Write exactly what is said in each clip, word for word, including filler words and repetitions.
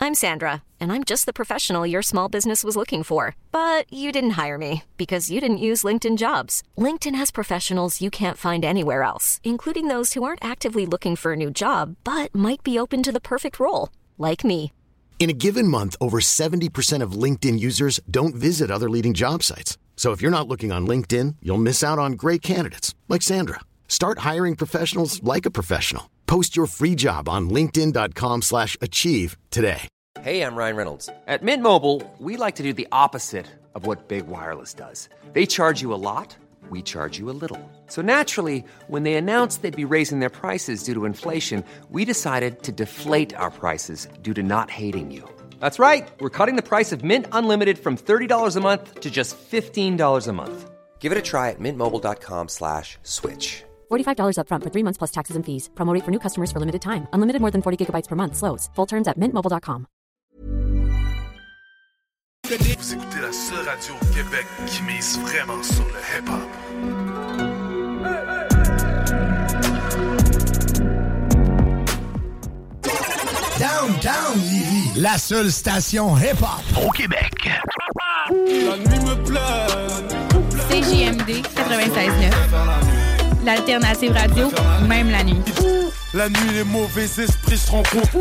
I'm Sandra, and I'm just the professional your small business was looking for. But you didn't hire me because you didn't use LinkedIn Jobs. LinkedIn has professionals you can't find anywhere else, including those who aren't actively looking for a new job, but might be open to the perfect role, like me. In a given month, over seventy percent of LinkedIn users don't visit other leading job sites. So if you're not looking on LinkedIn, you'll miss out on great candidates like Sandra. Start hiring professionals like a professional. Post your free job on linkedin.com slash achieve today. Hey, I'm Ryan Reynolds. At Mint Mobile, we like to do the opposite of what Big Wireless does. They charge you a lot, we charge you a little. So naturally, when they announced they'd be raising their prices due to inflation, we decided to deflate our prices due to not hating you. That's right. We're cutting the price of Mint Unlimited from thirty dollars a month to just fifteen dollars a month. Give it a try at mintmobile.com slash switch. forty-five dollars up front for three months plus taxes and fees. Promo rate for new customers for limited time. Unlimited more than forty gigabytes per month. Slows full terms at mint mobile dot com. Vous écoutez la seule radio au Québec qui mise vraiment sur le hip-hop. Downtown Lévis, la seule station hip-hop au Québec. La nuit me plaît. C J M D quatre-vingt-seize neuf. L'alternative radio, même la nuit. La nuit, les mauvais esprits se rencontrent.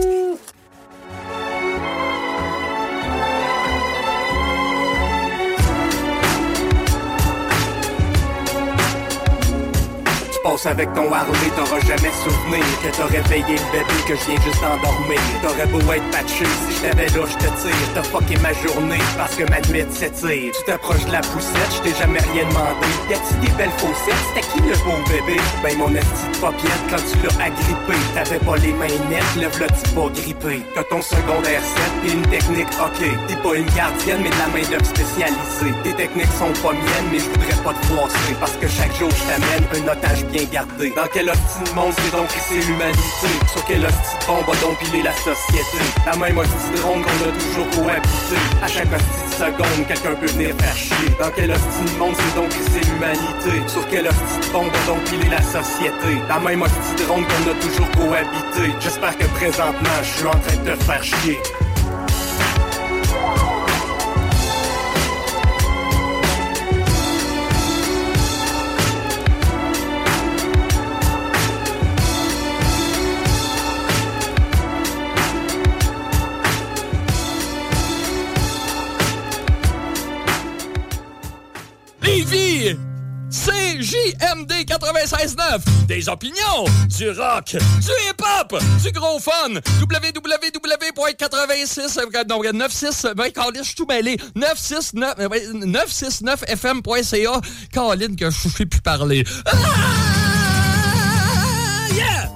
Passe avec ton Harley, t'auras jamais souvenir que t'as réveillé le bébé que je viens juste d'endormir. T'aurais beau être patché, si je t'avais là, je te tire. T'as fucké ma journée parce que ma nuit s'étire. Tu t'approches de la poussette, je t'ai jamais rien demandé. Y'a-tu des belles faussettes? C'était qui le beau bébé? Ben mon esti de paupiette quand tu l'as agrippé. T'avais pas les mains nettes, lève-le tu pas grippé. T'as ton secondaire sept et une technique ok. T'es pas une gardienne mais de la main d'œuvre spécialisée. Tes techniques sont pas miennes mais je voudrais pas te froisser. Parce que chaque jour je t'amène un otage bien gardé. Dans quel hostie de monde c'est donc c'est l'humanité? Sur quel hostie de bombe va donc piler la société? La même hostie de drone qu'on a toujours cohabité. À chaque hostie de seconde, quelqu'un peut venir faire chier. Dans quel hostie de monde c'est donc c'est l'humanité? Sur quel hostie de bombe va donc piler la société? La même hostie de drone qu'on a toujours cohabité. J'espère que présentement je suis en train de te faire chier. C J M D quatre-vingt-seize neuf. Des opinions, du rock, du hip-hop, du gros fun. w w w point quatre-vingt-six non, neuf six ben, Caroline, je suis tout mêlé. neuf six neuf f m point c a. Caroline, que je ne sais plus parler. Ah! Yeah!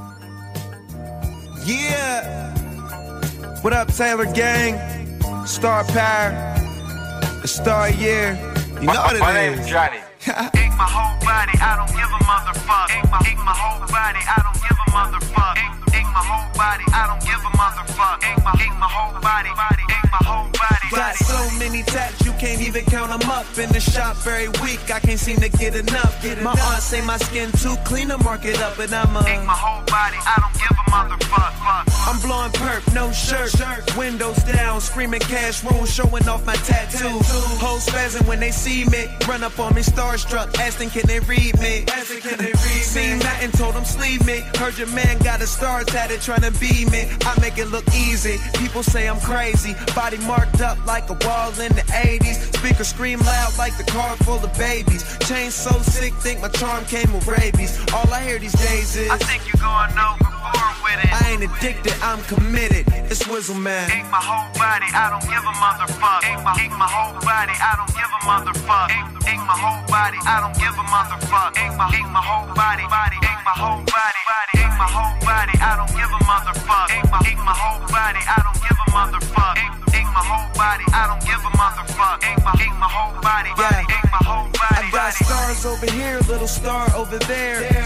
Yeah! What up, Taylor Gang? Star Power. A Star Year. You know what it is. My name's Johnny. Ink my whole body, I don't give a motherfucker. Ink my, ink my whole body, I don't give a motherfucker. Ink, ink my whole body, I don't give a motherfucker. Ink my, ink my whole body, body, ink my whole body. Got so many tats, you can't even count them up. In the shop very weak, I can't seem to get enough. Get my aunt say my skin too clean to mark it up, and I'm a ink my whole body, I don't give a motherfucker. I'm blowing perp, no shirt, windows down, screaming cash rules, showing off my tattoos. Hoes spazzing when they see me, run up on me, starstruck, asking can they read me? Asking can they read me? Seen nothing, told them sleeve me. Heard your man got a star tatted, trying to be me. I make it look easy. People say I'm crazy, body marked up like a wall in the eighties. Speakers scream loud like the car full of babies. Chain so sick, think my charm came with rabies. All I hear these days is I think you going overboard with it. I ain't addicted, I'm committed. It's Wizzle Man. Ink my whole body, I don't give a motherfucker. Ink my, ink my whole body, I don't give a motherfucker. Ink, ink my whole body, I don't give a motherfucker. Ink my, ink my whole body, body, ink my whole body, body, ink my whole body, I don't give a motherfucker. Ink my, ink my whole body, I don't give a motherfucker. Ink, ink my whole body, I don't give a motherfucker. Ink my, ink my whole body, body, ink my whole body, I got body. stars over here, little star over there.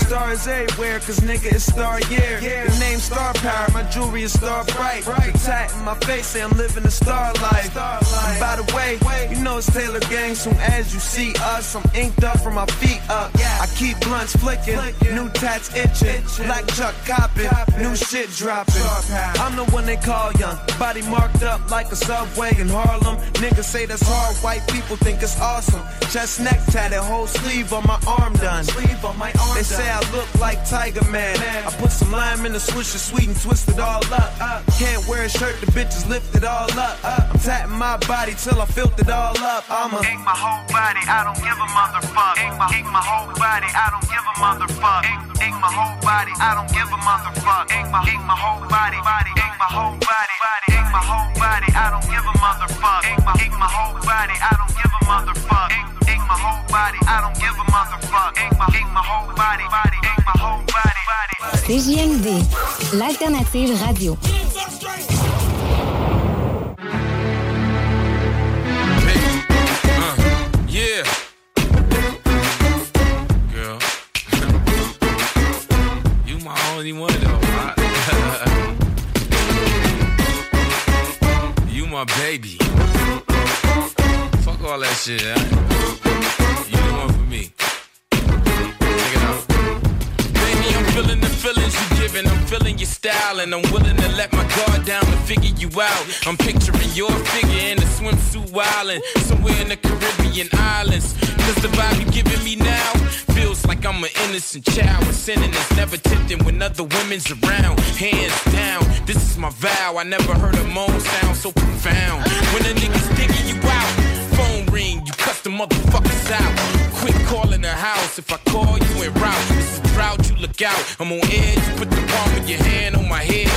Stars everywhere, cause nigga it's star year. The name Star Power, my jewelry is star bright. The tat in my face say I'm living a star life. And by the way, you know it's Taylor Gang. Soon as you see us, I'm inked up from my feet up. I keep blunts flicking, new tats itching, black Chuck copping, new shit dropping. I'm the one they call young, body marked up like a subway in Harlem. Niggas say that's hard, white people think it's awesome. Chest neck tatted, whole sleeve on my arm done. They say I look like Tiger Man. I put some lime in the swisher, sweet and twist it all up. Can't wear a shirt, the bitches lift it all up. I'm tatting my body till I filled it all up. I'ma ink my whole body, I don't give a motherfucker. Ink my, ink my whole body, I don't give a motherfucker. Ink, ink my whole body, I don't give a motherfucker. Ink my, ink my whole body, body, ink my whole body, body, ink my whole body, I don't give a motherfucker. Ink my, ink my whole body, I don't give a motherfucker. Ink, ink my whole body, I don't give a motherfucker. Ink my, ink my whole body, body, ink my whole body, body. C J M D, l'alternative radio. Yeah. Girl. You my only one though. You my baby. Fuck all that shit. Huh? You the one for me. Check it out. Baby, I'm feeling the feelings you giving. I'm feeling your style, and I'm willing to let my guard down to figure you out. I'm picturing your figure in a swimsuit wildin' somewhere in the Caribbean islands. Cause the vibe you giving me now feels like I'm an innocent child with sinning is never tempting when other women's around. Hands down, this is my vow. I never heard a moan sound so profound. When a nigga's digging you out, phone ring, you cuss the motherfuckers out. Quit calling the house if I call you en route. This is proud, you look out. I'm on edge, you put the palm of your hand on my head.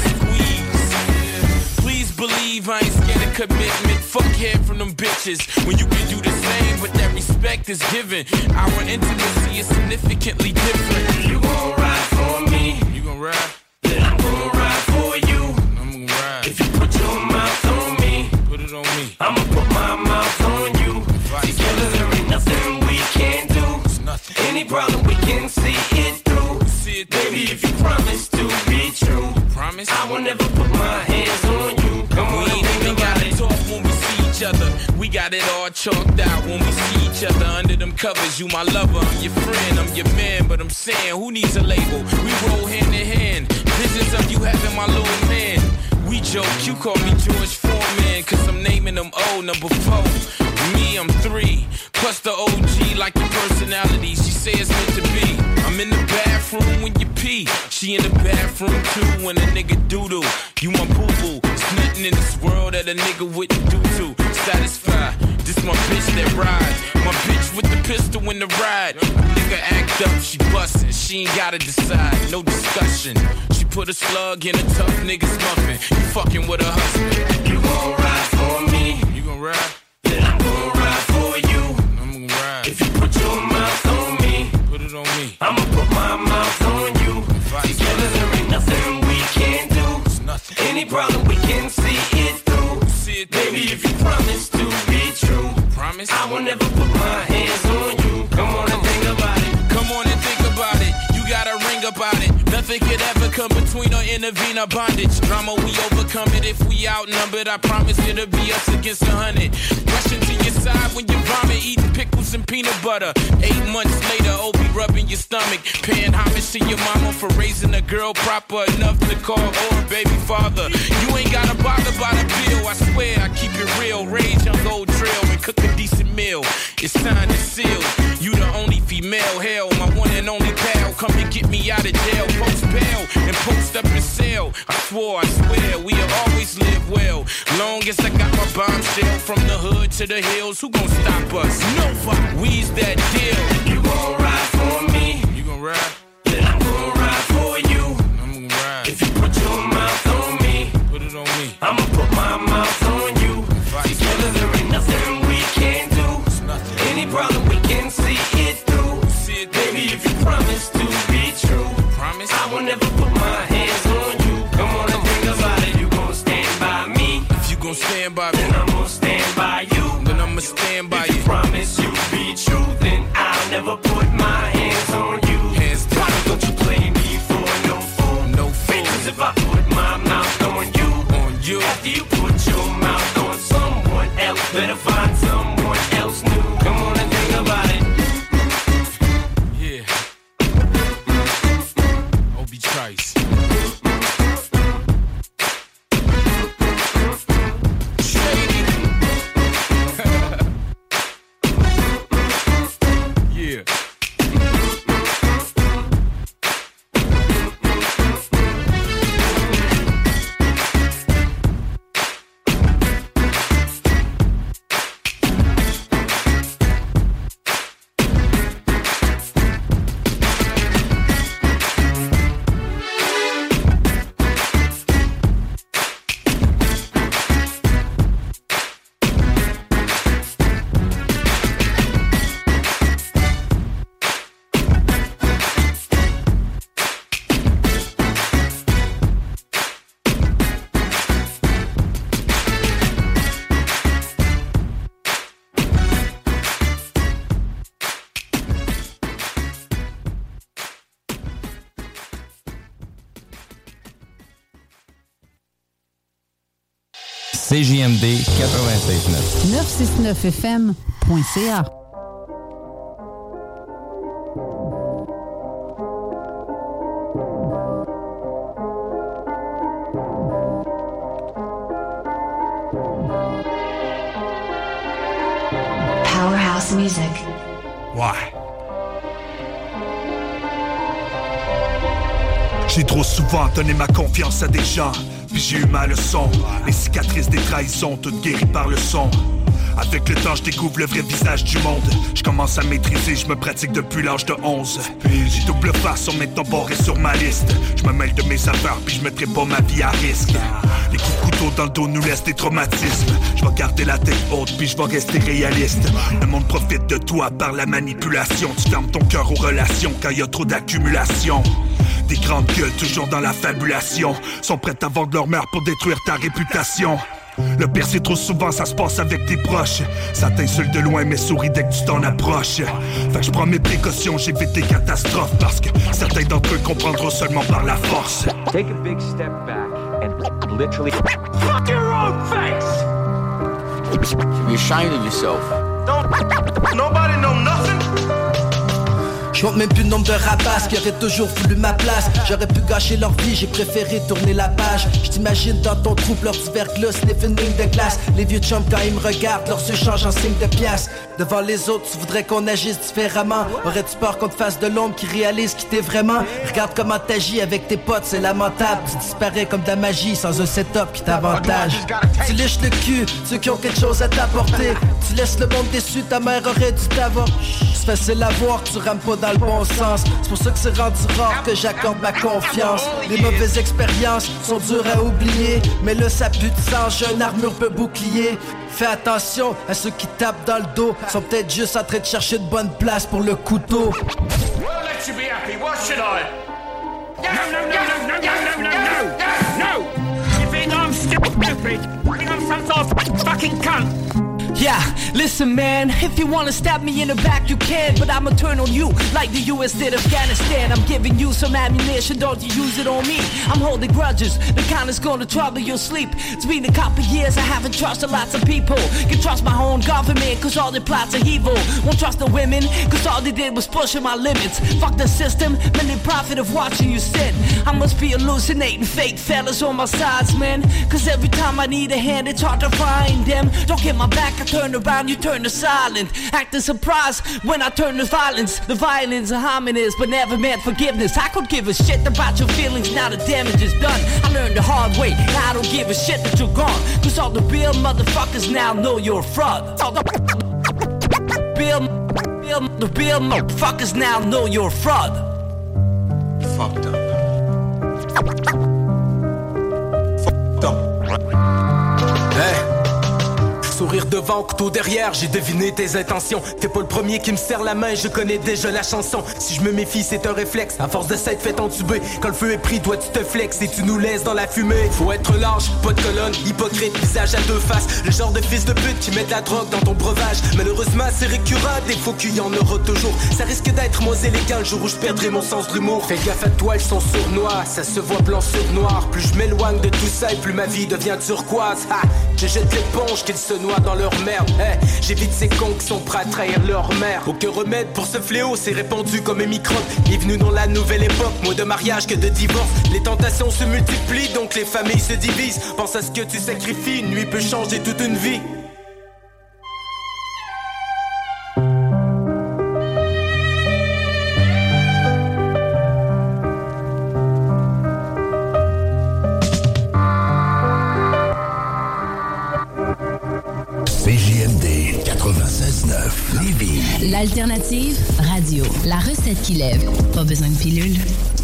Squeeze. Please believe I ain't scared of commitment. Fuck head from them bitches. When you can do the same, but that respect is given. Our intimacy is significantly different. You gon' ride for me. You gon' ride? Then I'm gon' ride for you. I'm gon' ride. If you put your mouth on me, put it on me. I'ma put my mouth on you. Together there ain't nothing we can't do. It's nothing. Any problem we can see it through. See it through. Baby, if you promise to be true, promise I will never put my hands on you. Come on, we ain't even gotta talk when we see each other. We got it all chalked out when we see each other under them covers. You my lover, I'm your friend, I'm your man. But I'm saying, who needs a label? We roll hand in hand. Visions of you having my little man. We joke, you call me George Foreman, cause I'm naming them O, number four. Me, I'm three, plus the O G like your personality. She say it's meant to be. I'm in the bathroom when you pee. She in the bathroom too when a nigga doodle. You my boo-boo. There's nothing in this world that a nigga wouldn't do to satisfy. This my bitch that ride. My bitch with the pistol in the ride. Nigga act up, she bustin'. She ain't gotta decide, no discussion. She put a slug in a tough nigga's muffin. You fucking with her husband. You gon' ride for me. You gon' ride? Then I'm gon' ride for you. I'm gon' ride. If you put your mouth on me, put it on me. I'ma put my mouth on you. Together there ain't nothing we can't do. It's nothing. Any problem we can see it through. See it through. Baby, if you promise to be true, promise I will never put my hands on you. Come on and think about it. Come on and think about it. You got a ring about it. Nothing could ever come between or intervene our bondage. Drama, we overcome it if we outnumbered. I promise it'll be us against a hundred. Rushing to your side when you vomit, eating pickles and peanut butter. Eight months later, Obi rubbing your stomach. Paying homage to your mama for raising a girl proper enough to call her baby father. You ain't gotta bother by the bill. I swear I keep it real. Rage on Gold Trail and cook a decent meal. It's time to seal. You the only female. Hell, my one and only pal. Come and get me out of jail. Post bail and post up and sell. I swore, I swear, we'll always live well. Long as I got my bombshell from the hood to the hills, who gon' stop us? Nobody. We's that deal. You gon' ride for me. You gon' ride? Then I'm gon' ride for you. I'm gon' ride. If you put your mouth on me, put it on me. I'ma put my mouth on you. Together there ain't nothing we can't do. It's nothing. Any problem we can see it through. See it through. Baby, if you promise to be true, promise I will never put my hands on you. Come on and think about it. You gon' stand by me. If you gon' stand by me, then I'm gon' stand by you. Then I'ma stand by if you. If you promise you be true, then I'll never put my hands on you. Hands down. after you put your mouth on someone else. Better find someone else new. Come on and think about it. Yeah. Obi Trice. Yeah. C J M D quatre-vingt-seize neuf. neuf cent soixante-neuf F M point C A. Powerhouse Music. Ouais. J'ai trop souvent donné ma confiance à des gens, puis j'ai eu ma leçon. Les cicatrices des trahisons, toutes guéries par le son. Avec le temps, je découvre le vrai visage du monde. Je commence à maîtriser, je me pratique depuis l'âge de onze. J'ai double face, on met ton bord et sur ma liste. Je me mêle de mes affaires, puis je mettrai pas ma vie à risque. Les coups de couteau dans le dos nous laissent des traumatismes. Je vais garder la tête haute, puis je vais rester réaliste. Le monde profite de toi par la manipulation. Tu fermes ton cœur aux relations quand y a trop d'accumulation. Des grandes gueules toujours dans la fabulation sont prêtes à vendre leur mère pour détruire ta réputation. Le pire c'est trop souvent ça se passe avec tes proches. Ça t'insulte de loin mais sourit dès que tu t'en approches. Fait que je prends mes précautions, j'évite des catastrophes. Parce que certains d'entre eux comprendront seulement par la force. Take a big step back and literally fuck your own face. You're ashamed of yourself. Don't nobody know nothing. Je compte même plus le nombre de rapaces qui auraient toujours voulu ma place. J'aurais pu gâcher leur vie, j'ai préféré tourner la page. Je t'imagine dans ton trou, leurs du verglas, sniff une ligne de glace. Les vieux chums quand ils me regardent, leurs yeux changent en signe de pièce. Devant les autres, tu voudrais qu'on agisse différemment. Aurais-tu peur qu'on te fasse de l'ombre qui réalise qui t'es vraiment? Regarde comment t'agis avec tes potes, c'est lamentable. Tu disparais comme de la magie sans un setup qui t'avantage. Tu liches le cul, ceux qui ont quelque chose à t'apporter. Tu laisses le monde déçu, ta mère aurait dû t'avoir. C'est facile à voir, tu rames pas dans le bon sens. C'est pour ça que c'est rendu rare que j'accorde ma confiance. Les mauvaises expériences sont dures à oublier, mais là ça pue de sang, j'ai une armure peu bouclier. Fais attention à ceux qui tapent dans le dos, sont peut-être juste en train de chercher de bonne place pour le couteau. Well, let you be happy. What should I? No, no, no, no, no, no, no, no, no! You think I'm stupid? You think I'm some sort of fucking cunt? Yeah, listen man, if you wanna stab me in the back you can, but I'ma turn on you like the U S did Afghanistan. I'm giving you some ammunition, don't you use it on me. I'm holding grudges, the kind that's gonna trouble your sleep. It's been a couple years, I haven't trusted lots of people. Can trust my own government, cause all their plots are evil. Won't trust the women, cause all they did was pushing my limits. Fuck the system, man they profit of watching you sit. I must be hallucinating fake fellas on my sides, man. Cause every time I need a hand, it's hard to find them. Don't get my back, I turn around, you turn to silent. Acting surprised when I turn to violence. The violence of hominids, but never meant forgiveness. I could give a shit about your feelings, now the damage is done. I learned the hard way, now I don't give a shit that you're gone. Cause all the real motherfuckers now know you're a fraud. All the real, real, the real motherfuckers now know you're a fraud. Fucked up. Fucked up. Hey. sourire devant, couteau derrière, j'ai deviné tes intentions. T'es pas le premier qui me serre la main, je connais déjà la chanson. Si je me méfie, c'est un réflexe, à force de s'être fait entuber. Quand le feu est pris, toi tu te flexes et tu nous laisses dans la fumée. Faut être large, pas de colonne, hypocrite, visage à deux faces. Le genre de fils de pute qui met de la drogue dans ton breuvage. Malheureusement c'est récurrent, des faux qu'il y en aura toujours. Ça risque d'être moins élégant le jour où je perdrai mon sens de l'humour. Fais gaffe à toi, elles sont sournois, ça se voit blanc sur noir. Plus je m'éloigne de tout ça et plus ma vie devient turquoise. Ha, je jette l'éponge qu'ils se noient dans leur merde. Hey, j'évite ces cons qui sont prêts à trahir leur mère. Aucun remède pour ce fléau, c'est répandu comme un microbe. Bienvenue dans la nouvelle époque, moins de mariage que de divorce. Les tentations se multiplient, donc les familles se divisent. Pense à ce que tu sacrifies, une nuit peut changer toute une vie. C J M D quatre-vingt-seize neuf Lévis. L'alternative radio. La recette qui lève. Pas besoin de pilule.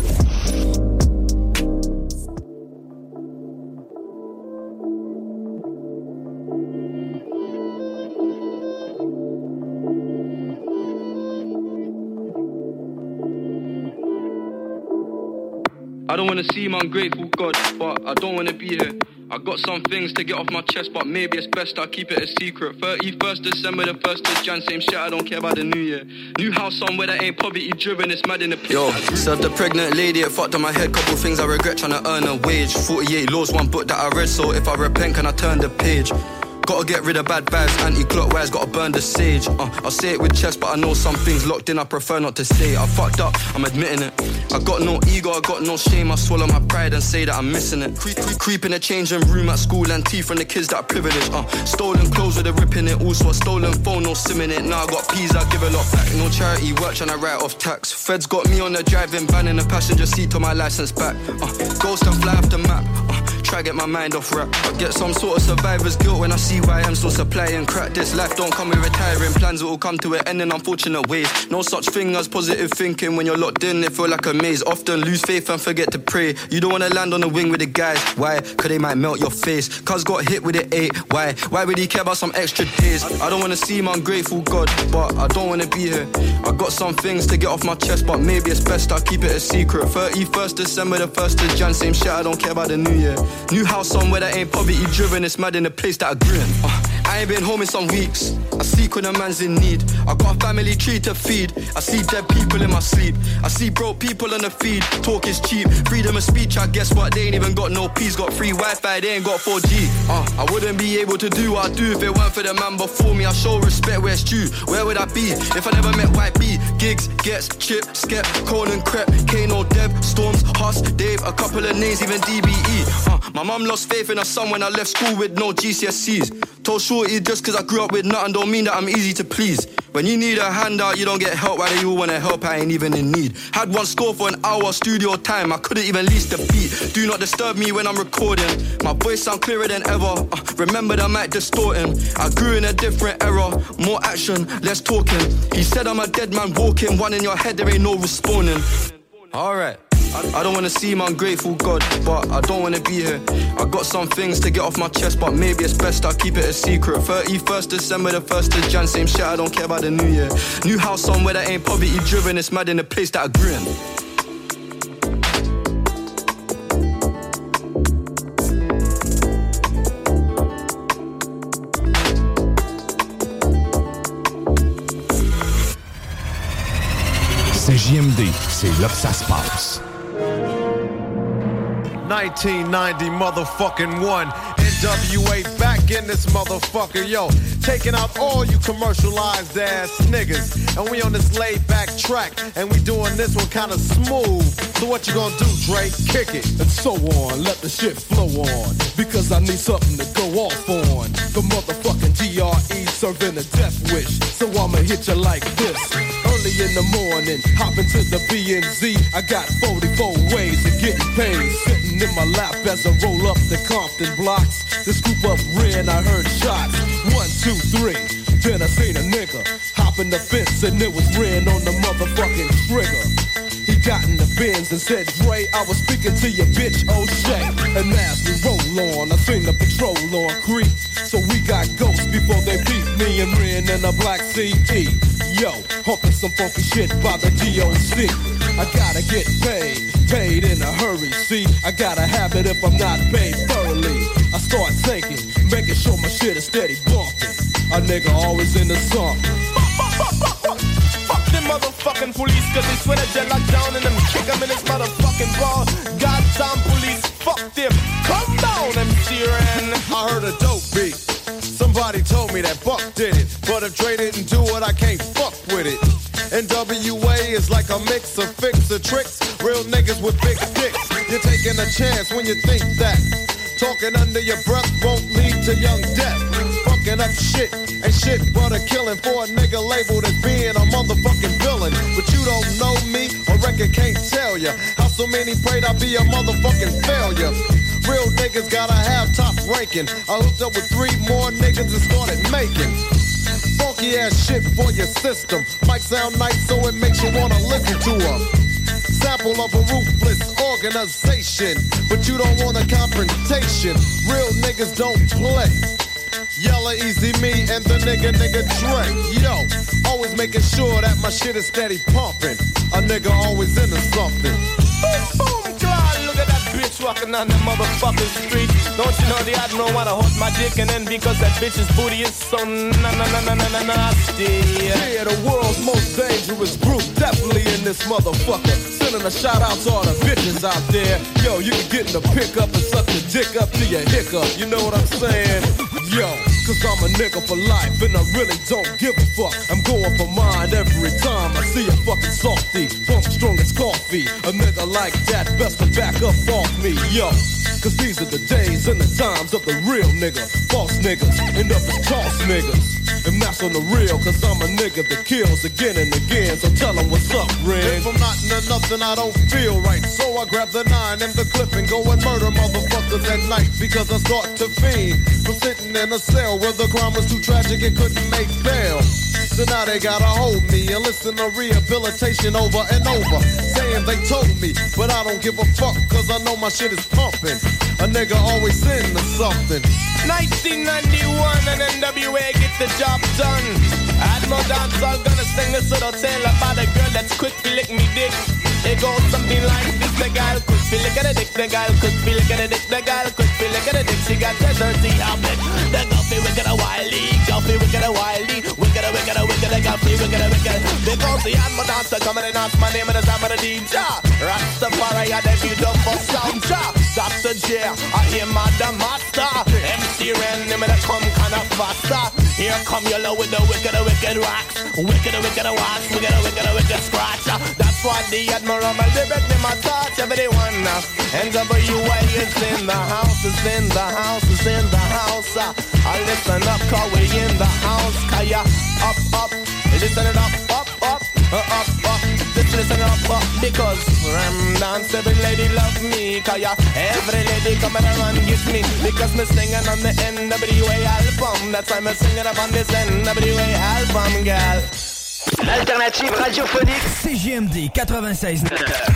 I don't wanna seem ungrateful, God, but I don't wanna be here. I got some things to get off my chest, but maybe it's best I keep it a secret. thirty-first December, the first of Jan, same shit, I don't care about the new year. New house somewhere that ain't poverty driven, it's mad in the place. Yo, served the pregnant lady, it fucked on my head. Couple things I regret trying to earn a wage. forty-eight laws, one book that I read, so if I repent, can I turn the page? Gotta get rid of bad vibes, anti-clockwise, gotta burn the sage. uh, I'll say it with chest, but I know some things locked in, I prefer not to say. I fucked up, I'm admitting it. I got no ego, I got no shame, I swallow my pride and say that I'm missing it. Creep, creep, creep in the changing room at school and tea from the kids that are privileged. uh, Stolen clothes with a rip in it, also a stolen phone, no sim in it. Now I got peas, I give a lot back. No charity work, trying to write off tax. Feds got me on the driving van in the passenger seat to my license back. uh, Ghost and fly off the map, uh, try get my mind off rap. I get some sort of survivor's guilt when I see why I'm still supplying crack. This life don't come with retiring plans, it will come to an end in unfortunate ways. No such thing as positive thinking when you're locked in, it feel like a maze. Often lose faith and forget to pray. You don't wanna land on the wing with the guys. Why? Cause they might melt your face. Cuz got hit with it eight. Why? Why would he care about some extra days? I don't wanna seem ungrateful, God, but I don't wanna be here. I got some things to get off my chest, but maybe it's best I keep it a secret. thirty-first December, the first of Jan, same shit, I don't care about the new year. New house somewhere that ain't poverty driven, it's mad in the place that I grew in. uh, I ain't been home in some weeks, I seek when a man's in need. I got a family tree to feed, I see dead people in my sleep. I see broke people on the feed, talk is cheap. Freedom of speech, I guess what, they ain't even got no peace. Got free Wi-Fi, they ain't got four G. uh, I wouldn't be able to do what I do if it weren't for the man before me. I show respect where it's due, where would I be if I never met White B? Gigs, Gets, Chip, Skep, Conan, Crep, Kano, Deb, Storms, Huss, Dave, a couple of names, even D B E. uh, My mum lost faith in her son when I left school with no G C S Es. Told Shorty just cause I grew up with nothing don't mean that I'm easy to please. When you need a handout, you don't get help. Why do you wanna help? I ain't even in need. Had one score for an hour studio time, I couldn't even lease the beat. Do not disturb me when I'm recording. My voice sound clearer than ever. uh, Remember the mic distorting. I grew in a different era. More action, less talking. He said I'm a dead man walking. One in your head, there ain't no responding. Alright, I don't wanna seem ungrateful, God, but I don't wanna be here. I got some things to get off my chest, but maybe it's best I keep it a secret. thirty-first December, the first of Jan, same shit, I don't care about the new year. New house somewhere that ain't poverty driven, it's mad in the place that I grew in. C J M D, c'est là que ça se passe. nineteen ninety motherfucking one. N W A back in this motherfucker, yo. Taking out all you commercialized ass niggas. And we on this laid back track. And we doing this one kinda smooth. So what you gonna do, Dre? Kick it. And so on, let the shit flow on. Because I need something to go off on. The motherfucking G R E serving a death wish. So I'ma hit you like this. Early in the morning, hop into the B and Z. I got forty-four ways to get paid. Sitting in my lap as I roll up the Compton blocks. The scoop up red, I heard shots. One, two, three. Then I seen a nigga hop in the fence and it was red on the motherfucking trigger. He got in the Benz and said, Dre, I was speaking to your bitch, O'Shea. And as we roll on, I seen the patrol on creep. So we got ghosts before me and Ren in a black C E. Yo, humping some funky shit by the D O C. I gotta get paid, paid in a hurry. See, I got a habit if I'm not paid thoroughly. I start thinking, making sure my shit is steady bumping. A nigga always in the song. Fuck them motherfucking police, cause they swear that you're locked down and them kick them in this motherfucking ball. Goddamn police, fuck them. Come down, M C Ren. I heard a dope beat. Somebody told me that Buck did it, but if Dre didn't do it, I can't fuck with it. N W A is like a mix of fix of tricks, real niggas with big dicks. You're taking a chance when you think that talking under your breath won't lead to young death. Fucking up shit ain't shit but a killing for a nigga labeled as being a motherfucking villain. But you don't know me, a record can't tell ya how so many prayed I'd be a motherfucking failure. Real niggas gotta have top ranking. I hooked up with three more niggas and started making funky ass shit for your system. Might sound nice so it makes you wanna listen to them. Sample of a ruthless organization, but you don't want a confrontation. Real niggas don't play. Yella, Easy Me, and the nigga, nigga Dre. Yo, always making sure that my shit is steady pumping. A nigga always into something. Boom, boom, claw, look at that bitch walking on the motherfucking street. Don't you know the Admiral wanna hold my dick and then because that bitch's booty is so na na na na na na nasty. Yeah, the world's most dangerous group, definitely in this motherfucker. Sending a shout out to all the bitches out there. Yo, you can get in the pickup and suck your dick up to your hiccup. You know what I'm saying? Yo, cause I'm a nigga for life and I really don't give a fuck. I'm going for mine every time I see a fucking softy. Funk strong as coffee. A nigga like that best to back up off me, yo. Cause these are the days and the times of the real nigga. False niggas end up as toss niggas. And that's on the real, cause I'm a nigga that kills again and again. So tell them what's up, Red. If I'm not into nothing, I don't feel right. So I grab the nine and the clip and go and murder motherfuckers at night. Because I start to fiend from sitting in a cell where the crime was too tragic and couldn't make bail. So now they gotta hold me and listen to rehabilitation over and over. Saying they told me, but I don't give a fuck cause I know my shit is pumping. A nigga always into something. nineteen ninety-one and N W A get the job done. Admiral Dancehall gonna sing this little tale about a girl that's quick to lick me dick. It goes something like this: the girl quick to lick at a dick, the girl quick to lick at a dick, the girl quick to lick at a dick. She got the dirty habit, the goofy wicked a wily, goofy wicked a wily, wicked a wicked a wicked a goofy wicked a wicked. Because the Admiral Dancer coming and ask my name and the time of the D J. Rastafari I debut up for sound job. Doctor J, I hear Madam Master. M C Ren, him and I come kinda faster. Here come yellow with the wicked a wicked rocks, wicked a wicked a wax, wicked a wicked a wicked scratch. That's why the Admiral my lyric name I touch everyone. N W A is in the house, is in the house, is in the house. I listen up, cause we in the house. Kaya up, up, listen it up, up, up, uh, up, up. Just listen up, up, because Ram dance, every lady love me. Kaya every lady come around and give me, because me singing on the N W A album. That's why me singing up on this N W A album, girl. L'alternative radiophonique C J M D quatre-vingt-seize neuf.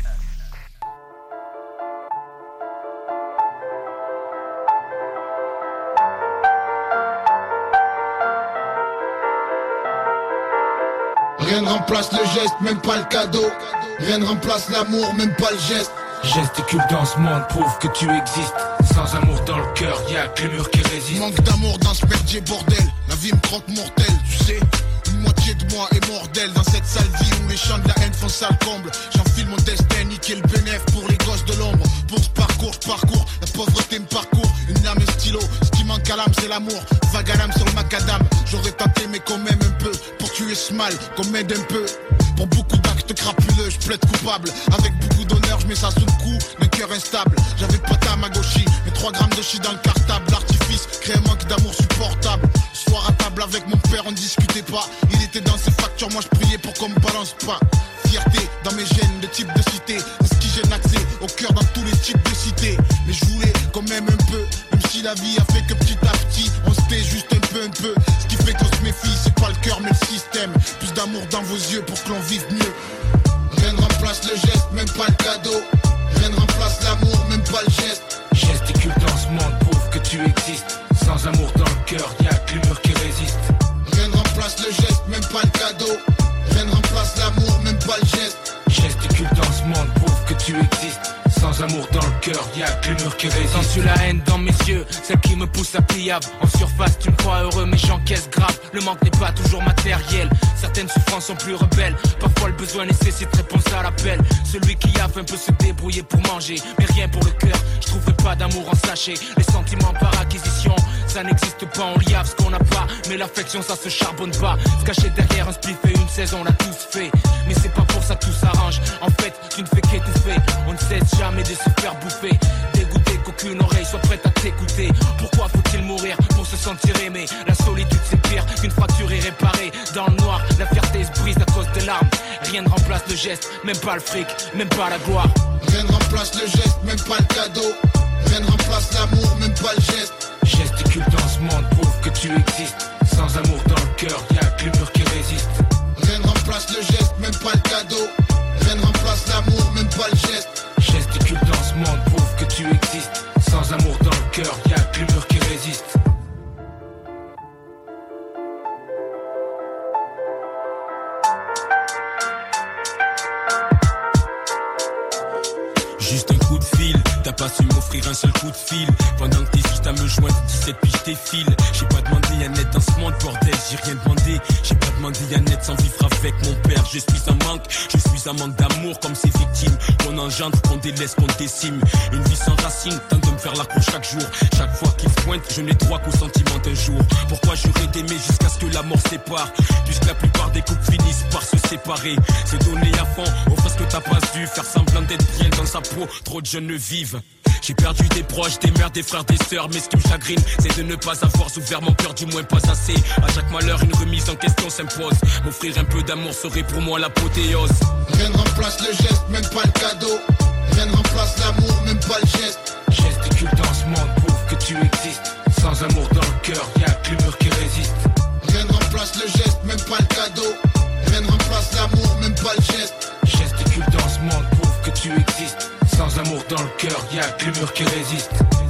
Rien ne remplace le geste, même pas le cadeau. Rien ne remplace l'amour, même pas le geste. Gesticule dans ce monde, prouve que tu existes. Sans amour dans le cœur, y'a que les murs qui résistent. Manque d'amour dans ce merdier bordel. La vie me croque mortelle, tu sais. Une moitié de moi est mortelle dans cette sale vie où les chants de la haine font sale comble. J'enfile mon destin, niquer le bénéf pour les gosses de l'ombre. Pour ce parcours, je parcours, la pauvreté me parcourt. Une lame et stylo, ce qui manque à l'âme c'est l'amour. Vague à l'âme sur le macadam. J'aurais tenté mais quand même un peu. Pour tuer ce mal, qu'on m'aide un peu. Pour beaucoup d'actes crapuleux, je plaide coupable. Avec beaucoup d'honneur, je mets ça sous le coup d'un cœur instable. J'avais pas ta magoshi, mais trois grammes de shit dans le cartable. L'artifice crée un manque d'amour supportable. Soir à table avec mon père, on discutait pas. Il était dans ses factures, moi je priais pour qu'on me balance pas. Fierté dans mes gènes, de type de cité. C'est ce qui gêne accès au cœur dans tous les types de cités. Mais je voulais quand même un peu, même si la vie a fait que petit à petit, on se tait juste un peu, un peu. Ce qui fait qu'on se méfie, c'est pas le cœur mais le système. Plus d'amour dans vos yeux pour que l'on vive mieux. Rien ne remplace le geste, même pas le cadeau. Rien ne remplace l'amour, même pas le geste. Gesticule dans ce monde, prouve que tu existes. Sans amour dans le cœur, y'a que l'humeur qui résiste. Rien ne remplace le geste, même pas le cadeau. Rien ne remplace l'amour, même pas le geste. Gesticule dans ce monde, prouve que tu existes. Sans amour dans le cœur, y'a que l'humeur qui résiste. Sens-tu la haine dans mes yeux, celle qui me pousse à pliable. En surface tu me crois heureux mais j'encaisse grave. Le manque n'est pas toujours matériel, certaines souffrances sont plus rebelles. Parfois le besoin nécessite réponse à l'appel. Celui qui a faim peut se débrouiller pour manger, mais rien pour le cœur, je trouverai pas d'amour en sachet. Les sentiments par acquisition, ça n'existe pas, on liave ce qu'on n'a pas. Mais l'affection ça se charbonne pas. Se cacher derrière un spliff et une saison on l'a tous fait. Mais c'est pas pour ça que tout s'arrange, en fait tu ne fais qu'étouffer. On ne cesse jamais de se faire bouffer, dégoûté qu'aucune oreille soit prête à t'écouter. Pourquoi faut-il mourir pour se sentir aimé? La solitude c'est pire qu'une fracture irréparée. Dans le noir, la fierté se brise à cause de larmes. Rien ne remplace le geste, même pas le fric, même pas la gloire. Rien ne remplace le geste, même pas le cadeau. Rien ne remplace l'amour, même pas le geste. Gesticule dans ce monde, prouve que tu existes. Sans amour dans le cœur, y'a que l'humeur qui résiste. Rien ne remplace le geste, même pas le cadeau. Rien ne remplace l'amour, même pas le geste. Gesticule dans ce monde, prouve que tu existes. Sans amour dans le cœur, y'a que l'humeur qui résiste. Juste un coup de fil, t'as pas su m'offrir un seul coup de fil. Pendant que t'hésites à me joindre, dix-sept puis je défile. J'ai pas demandé à naître dans ce monde, bordel, j'ai rien demandé. J'ai pas demandé à naître sans vivre avec mon père. Je suis un manque, je suis un manque d'amour comme ces victimes qu'on engendre, qu'on délaisse, qu'on décime. Une vie sans racine, tente de me faire la cour chaque jour. Chaque fois qu'il se pointe, je n'ai droit qu'au sentiment d'un jour. Pourquoi j'aurais d'aimer jusqu'à ce que la mort sépare? Puisque la plupart des couples finissent par se séparer. Se donner à fond, offre ce que t'as pas dû. Faire semblant d'être bien dans sa peau, trop de jeunes ne vivent. J'ai perdu des proches, des mères, des frères, des sœurs. Mais ce qui me chagrine, c'est de ne pas avoir ouvert mon cœur, du moins pas assez. À chaque malheur, une remise en question s'impose. M'offrir un peu d'amour serait pour moi l'apothéose. Rien ne remplace le geste, même pas le cadeau. Rien ne remplace l'amour, même pas le geste. Gesticule dans ce monde, prouve que tu existes. Sans amour dans le cœur, y'a que l'humeur qui résiste. Rien ne remplace le geste, même pas le cadeau. Rien ne remplace l'amour, même pas le geste. Gesticule dans ce monde, prouve que tu existes. Sans amour dans le cœur, y'a que l'humeur qui résiste.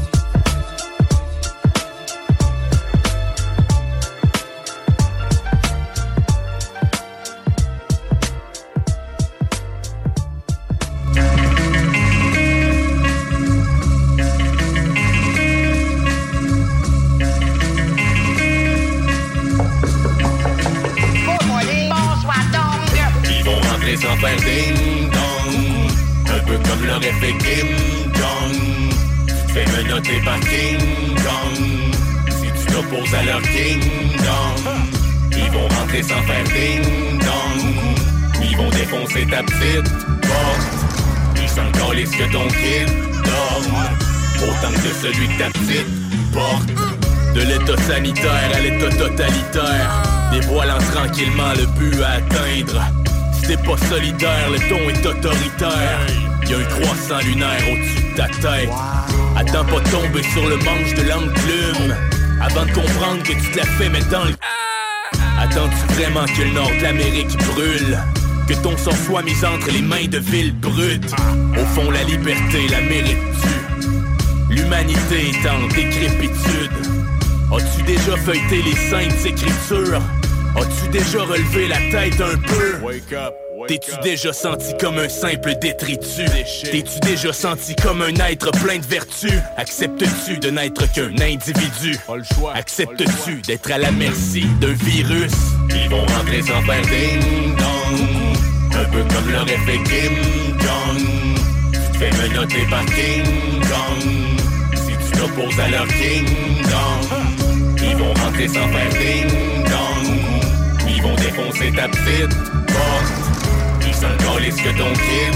Sans faire ding dong, un peu comme leur effet Kim Jong. Tu te fais menotter par King Kong si tu t'opposes à leur kingdom. Ils vont rentrer sans faire ding dong, ils vont défoncer ta petite porte. Ils s'en calissent que ton kid dorme, autant que celui que ta petite porte. De l'état sanitaire à l'état totalitaire, dévoilant tranquillement le but à atteindre. T'es pas solidaire, le ton est autoritaire. Y'a un croissant lunaire au-dessus de ta tête. Attends pas de tomber sur le manche de l'enclume avant de comprendre que tu te la fais mettre dans le... Attends-tu vraiment que le nord de l'Amérique brûle? Que ton sang soit mis entre les mains de villes brutes? Au fond, la liberté, la mérites-tu? L'humanité est en décrépitude. As-tu déjà feuilleté les saintes écritures? As-tu déjà relevé la tête un peu? T'es-tu déjà senti comme un simple détritus? T'es-tu déjà senti comme un être plein de vertus? Acceptes-tu de n'être qu'un individu? Acceptes-tu d'être à la merci d'un virus? Ils vont rentrer sans faire ding dong, un peu comme leur effet Kim Jong. Tu te fais menotter par King Kong si tu t'opposes à leur kingdom. Ils vont rentrer sans faire ding dong, ils vont défoncer ta petite porte. Ils s'en calissent que ton kid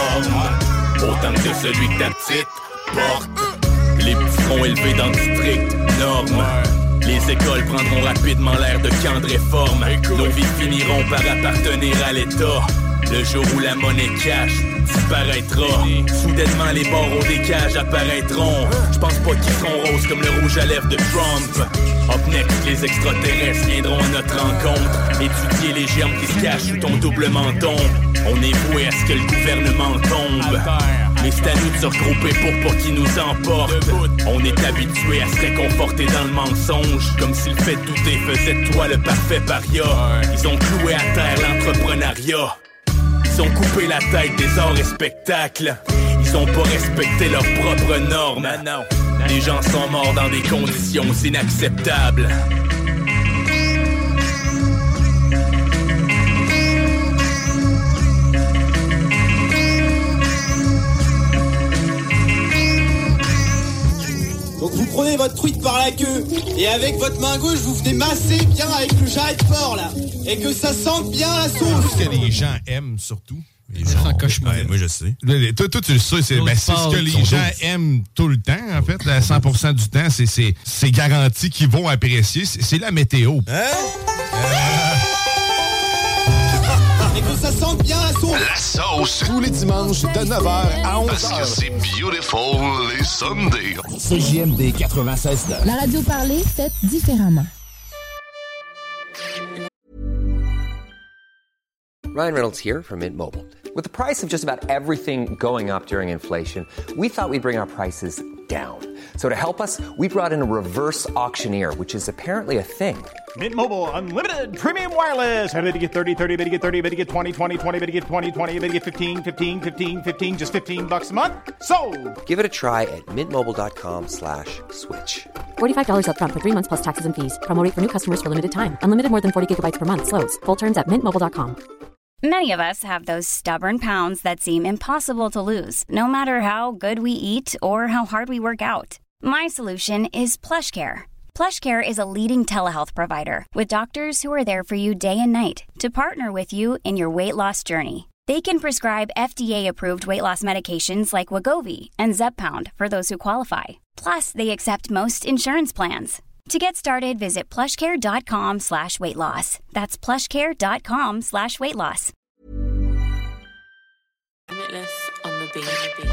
dorme, autant que celui que ta petite porte. Les petits seront élevés dans le district norme. Les écoles prendront rapidement l'air de camp de réforme. Nos vies finiront par appartenir à l'État. Le jour où la monnaie cash disparaîtra, soudainement les barreaux des cages apparaîtront. Je pense pas qu'ils seront roses comme le rouge à lèvres de Trump. Up next, les extraterrestres viendront à notre rencontre, étudier les germes qui se cachent sous ton double menton. On est voué à ce que le gouvernement tombe. Mais c'est à nous de se regrouper pour pas qu'ils nous emportent. On est habitué à se réconforter dans le mensonge, comme si le fait de douter faisait de toi le parfait paria. Ils ont cloué à terre l'entrepreneuriat. Ils ont coupé la tête des arts et spectacles. Ils ont pas respecté leurs propres normes. Non, non. Les gens sont morts dans des conditions inacceptables. Donc vous prenez votre truite par la queue et avec votre main gauche vous venez masser bien avec le jarret de porc là et que ça sente bien la sauce. Ce que les gens aiment surtout. Les gens, un cauchemar. Ouais, moi je sais. Toi, toi tu le sais, c'est, ben, c'est ce que les gens douces. aiment tout le temps en fait. À cent pour cent du temps, c'est, c'est, c'est garanti qu'ils vont apprécier. C'est, c'est la météo. Hein? Euh... Et que ça sente bien la sauce. La sauce. Tous les dimanches de neuf heures à onze heures. Parce que c'est beautiful les Sundays. C J M D quatre-vingt-seize neuf. La radio parlée, faite différemment. Ryan Reynolds here from Mint Mobile. With the price of just about everything going up during inflation, we thought we'd bring our prices down. So to help us, we brought in a reverse auctioneer, which is apparently a thing. Mint Mobile Unlimited Premium Wireless. How to get thirty, thirty, how to get thirty, how to get twenty, twenty, twenty, how to get twenty, twenty, how to get fifteen, fifteen, fifteen, fifteen, just fifteen bucks a month? Sold! Give it a try at mintmobile.com slash switch. forty-five dollars up front for three months plus taxes and fees. Promo rate for new customers for limited time. Unlimited more than forty gigabytes per month. Slows full terms at mint mobile dot com. Many of us have those stubborn pounds that seem impossible to lose, no matter how good we eat or how hard we work out. My solution is PlushCare. PlushCare is a leading telehealth provider with doctors who are there for you day and night to partner with you in your weight loss journey. They can prescribe F D A-approved weight loss medications like Wegovy and Zepbound for those who qualify. Plus, they accept most insurance plans. To get started, visit plushcare.com slash weight loss. That's plushcare.com slash weight loss. Limitless on the beat.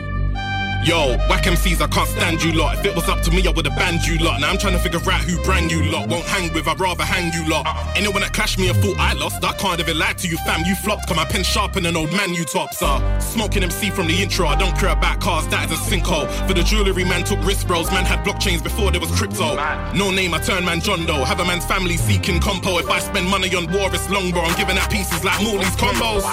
Yo, whack M Cs, I can't stand you lot. If it was up to me, I would've banned you lot. Now I'm trying to figure out who brand you lot. Won't hang with, I'd rather hang you lot. Anyone that clashed me and thought I lost, I can't even lie to you, fam. You flopped, cause my pen sharper than old man you tops are. Smoking M C from the intro, I don't care about cars, that is a sinkhole. For the jewellery, man took risk bros. Man had blockchains before there was crypto. No name, I turn man John Doe. Have a man's family seeking compo. If I spend money on war, it's longbow. I'm giving out pieces like Morley's combos.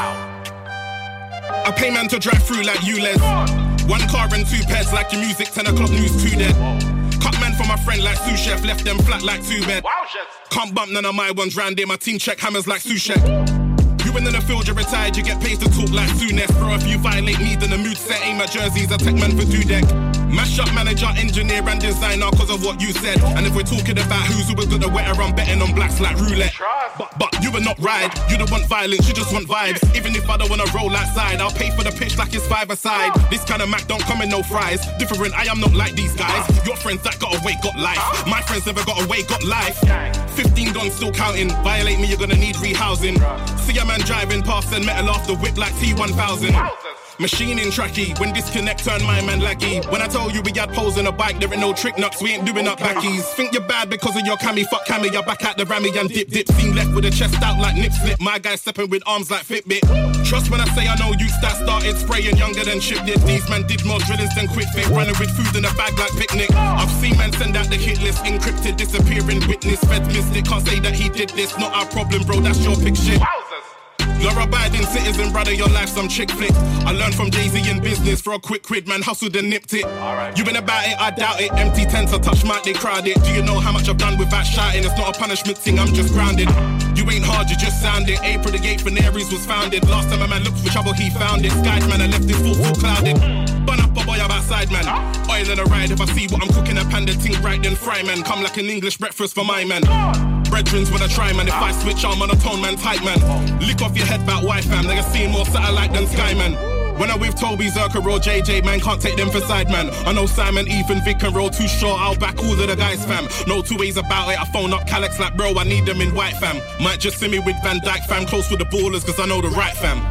I pay man to drive through like U L E S. One car and two pairs like your music, ten o'clock news, two dead. Cut man for my friend like sous chef, left them flat like two bed. Can't bump none of my ones round here, my team check hammers like sous chef. You win in the field, you're retired, you get paid to talk like Souness. Bro, if you violate me, then the mood set, aim at jerseys, I take man for two deck. Mash up manager, engineer and designer cause of what you said. And if we're talking about who's who was gonna wetter, I'm betting on blacks like roulette. But, but you would not ride, you don't want violence, you just want vibes. Even if I don't wanna roll outside, I'll pay for the pitch like it's five-a-side. This kind of Mac don't come in no fries. Different, I am not like these guys. Your friends that got away got life. My friends never got away, got life. fifteen guns still counting, violate me, you're gonna need rehousing. See a man driving past and metal off the whip like T one thousand. Machine in tracky, when disconnect turn my man laggy. When I told you we had poles on a bike, there ain't no trick nuts, we ain't doing up backies. Think you're bad because of your cami, fuck cami, you're back at the rammy and dip dip. Seen left with a chest out like nip slip, my guy stepping with arms like Fitbit. Trust when I say I know youths that started spraying younger than Chip did. These men did more drillings than Quick Fit, running with food in a bag like picnic. I've seen men send out the hit list, encrypted, disappearing witness. Feds missed it, can't say that he did this, not our problem bro, that's your pick shit. You're a abiding citizen, brother, your life's some chick flick. I learned from Jay-Z in business, for a quick quid, man, hustled and nipped it. Right. You been about it, I doubt it, empty tents, I touch mic, they crowd it. Do you know how much I've done without shouting? It's not a punishment thing, I'm just grounded. You ain't hard, you just sounded. April the eighth when Aries was founded. Last time a man looked for trouble, he found it. Skies, man, I left his thoughts all clouded. Bun up a boy, I'm outside, man. Oil in a ride, if I see what I'm cooking, a panda ting right, then fry, man. Come like an English breakfast for my man. Brethrens when I try, man. If I switch, I'm on a tone, man, tight, man. Lick off your head about wife, fam. They got seen more satellite than Sky, man. When I'm with Toby, Zerka, or J J, man, can't take them for side, man. I know Simon, Ethan, Vic, and roll too short. I'll back all of the guys, fam. No two ways about it. I phone up Calyx like, bro, I need them in white, fam. Might just see me with Van Dyke, fam. Close with the ballers, cause I know the right, fam.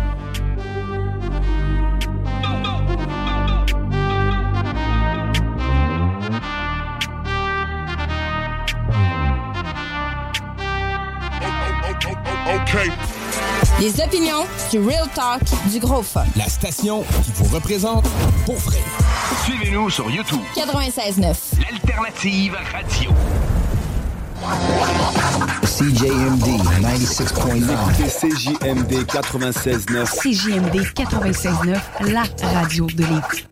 Okay, Les opinions, du real talk, du gros fun. La station qui vous représente pour vrai. Suivez-nous sur YouTube. quatre-vingt-seize neuf. L'alternative radio. C J M D quatre-vingt-seize point neuf. C J M D quatre-vingt-seize neuf. C J M D quatre-vingt-seize neuf, la radio de Lévis.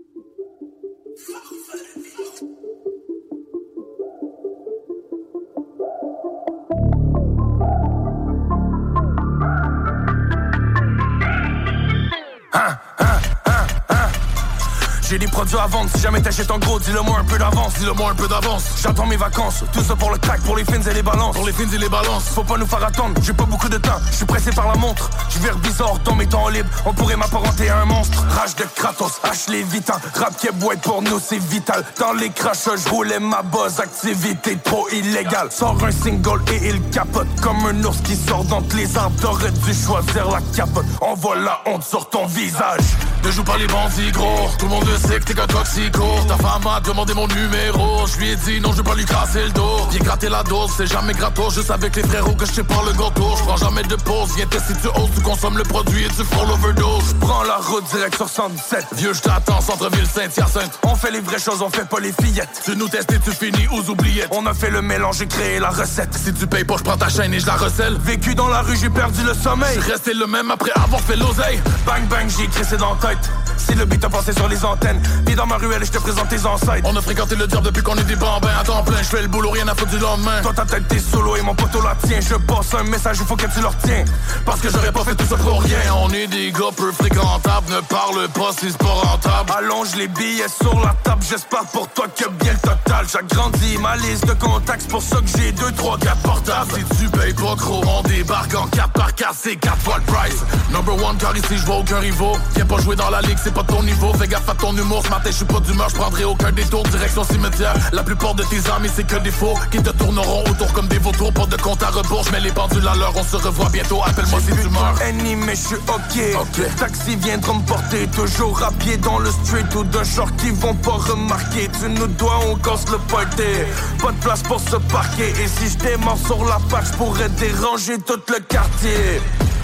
J'ai des produits à vendre, si jamais t'achètes en gros, dis-le-moi un peu d'avance, dis-le-moi un peu d'avance. J'attends mes vacances, tout ça pour le crack, pour les fins et les balances. Pour les fins et les balances, faut pas nous faire attendre, j'ai pas beaucoup de temps, je suis pressé par la montre. Je vire bizarre dans mes temps libres, on pourrait m'apparenter à un monstre. Rage de Kratos, hache les vitans, rap qui est boîte pour nous c'est vital. Dans les crachats, je roulais ma buzz, activité trop illégale. Sors un single et il capote, comme un ours qui sort d'entre les arbres. T'aurais dû choisir la capote, on voit la honte sur ton visage. Ne joue pas les bandits gros, tout le monde le sait que t'es qu'un toxico. Ta femme a demandé mon numéro, je lui ai dit non, je vais pas lui casser le dos. Viens gratter la dose, c'est jamais gratos, juste avec les frérots que je te parle le gâteau. Je prends jamais de pause, viens tester, tu oses, tu consommes le produit et tu frôles l'overdose. Prends la route direct sur cent dix-sept. Vieux, je t'attends, centre-ville Saint-Hyacinthe. On fait les vraies choses, on fait pas les fillettes. Tu nous testes et tu finis aux oubliettes. On a fait le mélange et créé la recette. Si tu payes pas, je prends ta chaîne et je la recèle. Vécu dans la rue, j'ai perdu le sommeil. Je suis resté le même après avoir fait l'oseille. Bang bang, j'ai crissé dans la tête. Si le beat a passé sur les antennes, puis dans ma ruelle, je te présente tes ancêtres. On a fréquenté le diable depuis qu'on est des bambins à temps plein. Je fais le boulot, rien à foutre du lendemain. Toi ta tête t'es solo et mon poteau la tient. Je passe un message, il faut que tu le retiens. Parce que j'aurais pas fait tout ça pour rien. On est des gars peu fréquentables, ne parle pas si c'est pas rentable. Allonge les billets sur la table, j'espère pour toi que bien le total. J'agrandis ma liste de contacts, c'est pour ça que j'ai deux, trois, quatre portables. Si tu payes pas gros, on débarque en quatre par quatre, c'est quatre fois le price. Number one car ici je vois aucun rivaux. Viens pas jouer dans la ligue, c'est pas ton niveau. Fais gaffe à ton humour, ce matin je suis pas d'humeur, je prendrai aucun détour, direction cimetière. La plupart de tes amis c'est que des faux, qui te tourneront autour comme des vautours. Pas de compte à rebours, je mets les pendules à l'heure, on se revoit bientôt, appelle-moi si tu meurs. Ennemi mais je suis ok, okay. Taxi viendra me porter, toujours à pied dans le street ou d'un short qui vont pas remarquer. Tu nous dois, on casse le party, pas de place pour se parquer. Et si je démarre sur la patch, je pourrais déranger tout le quartier.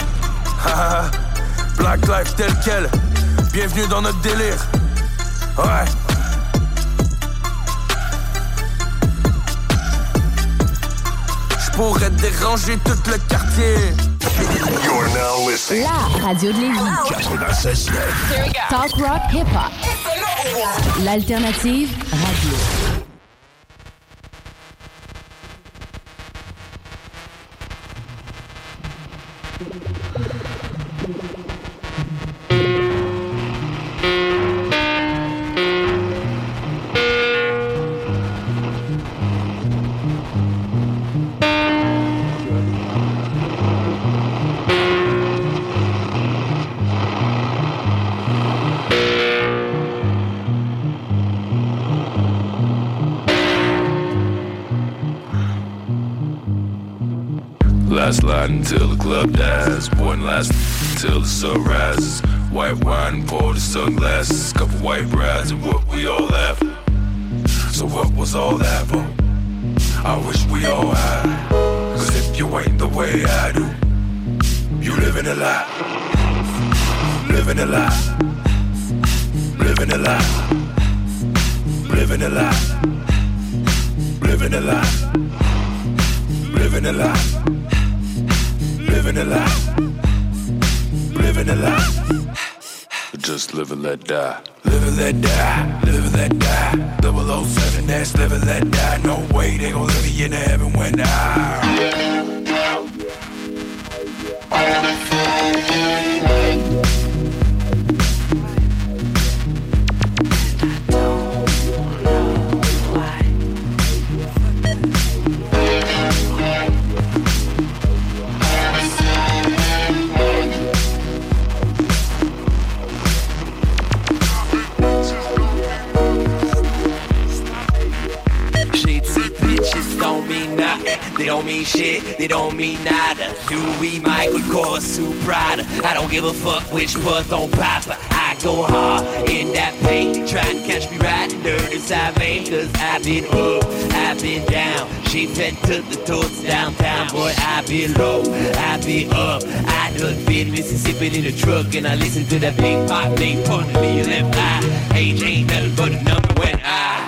Black Life tel quel, bienvenue dans notre délire. Ouais. J'pourrais déranger tout le quartier. You're now listening. La radio de Lévis. quatre-vingt-seize neuf. Talk rock hip hop. L'alternative radio. Last light until the club dies. One last until the sun rises. White wine poured in sunglasses. Couple white brides and what we all have. So what was all that for? I wish we all had. Cause if you ain't the way I do, you living a lie. Living a lie. Living a lie. Living a lie. Living a lie. Living a lie. Living a lie, living a lie. Just live and let die. Live and let die, live and let die. double oh seven, that's live and let die. No way they gon' let me into heaven when I. They don't mean shit, they don't mean nada. Louis, Michael Kors, Prada. I don't give a fuck which bus on Papa. I so hard in that pain. Trying to catch me riding dirty side vein. Cause I've been up, I've been down. She fed to the toads downtown. Boy, I've been low, I've been up. I done been Mississippi in the truck. And I listen to that big pop thing pointing me your left eye. Age ain't nothing but a number when I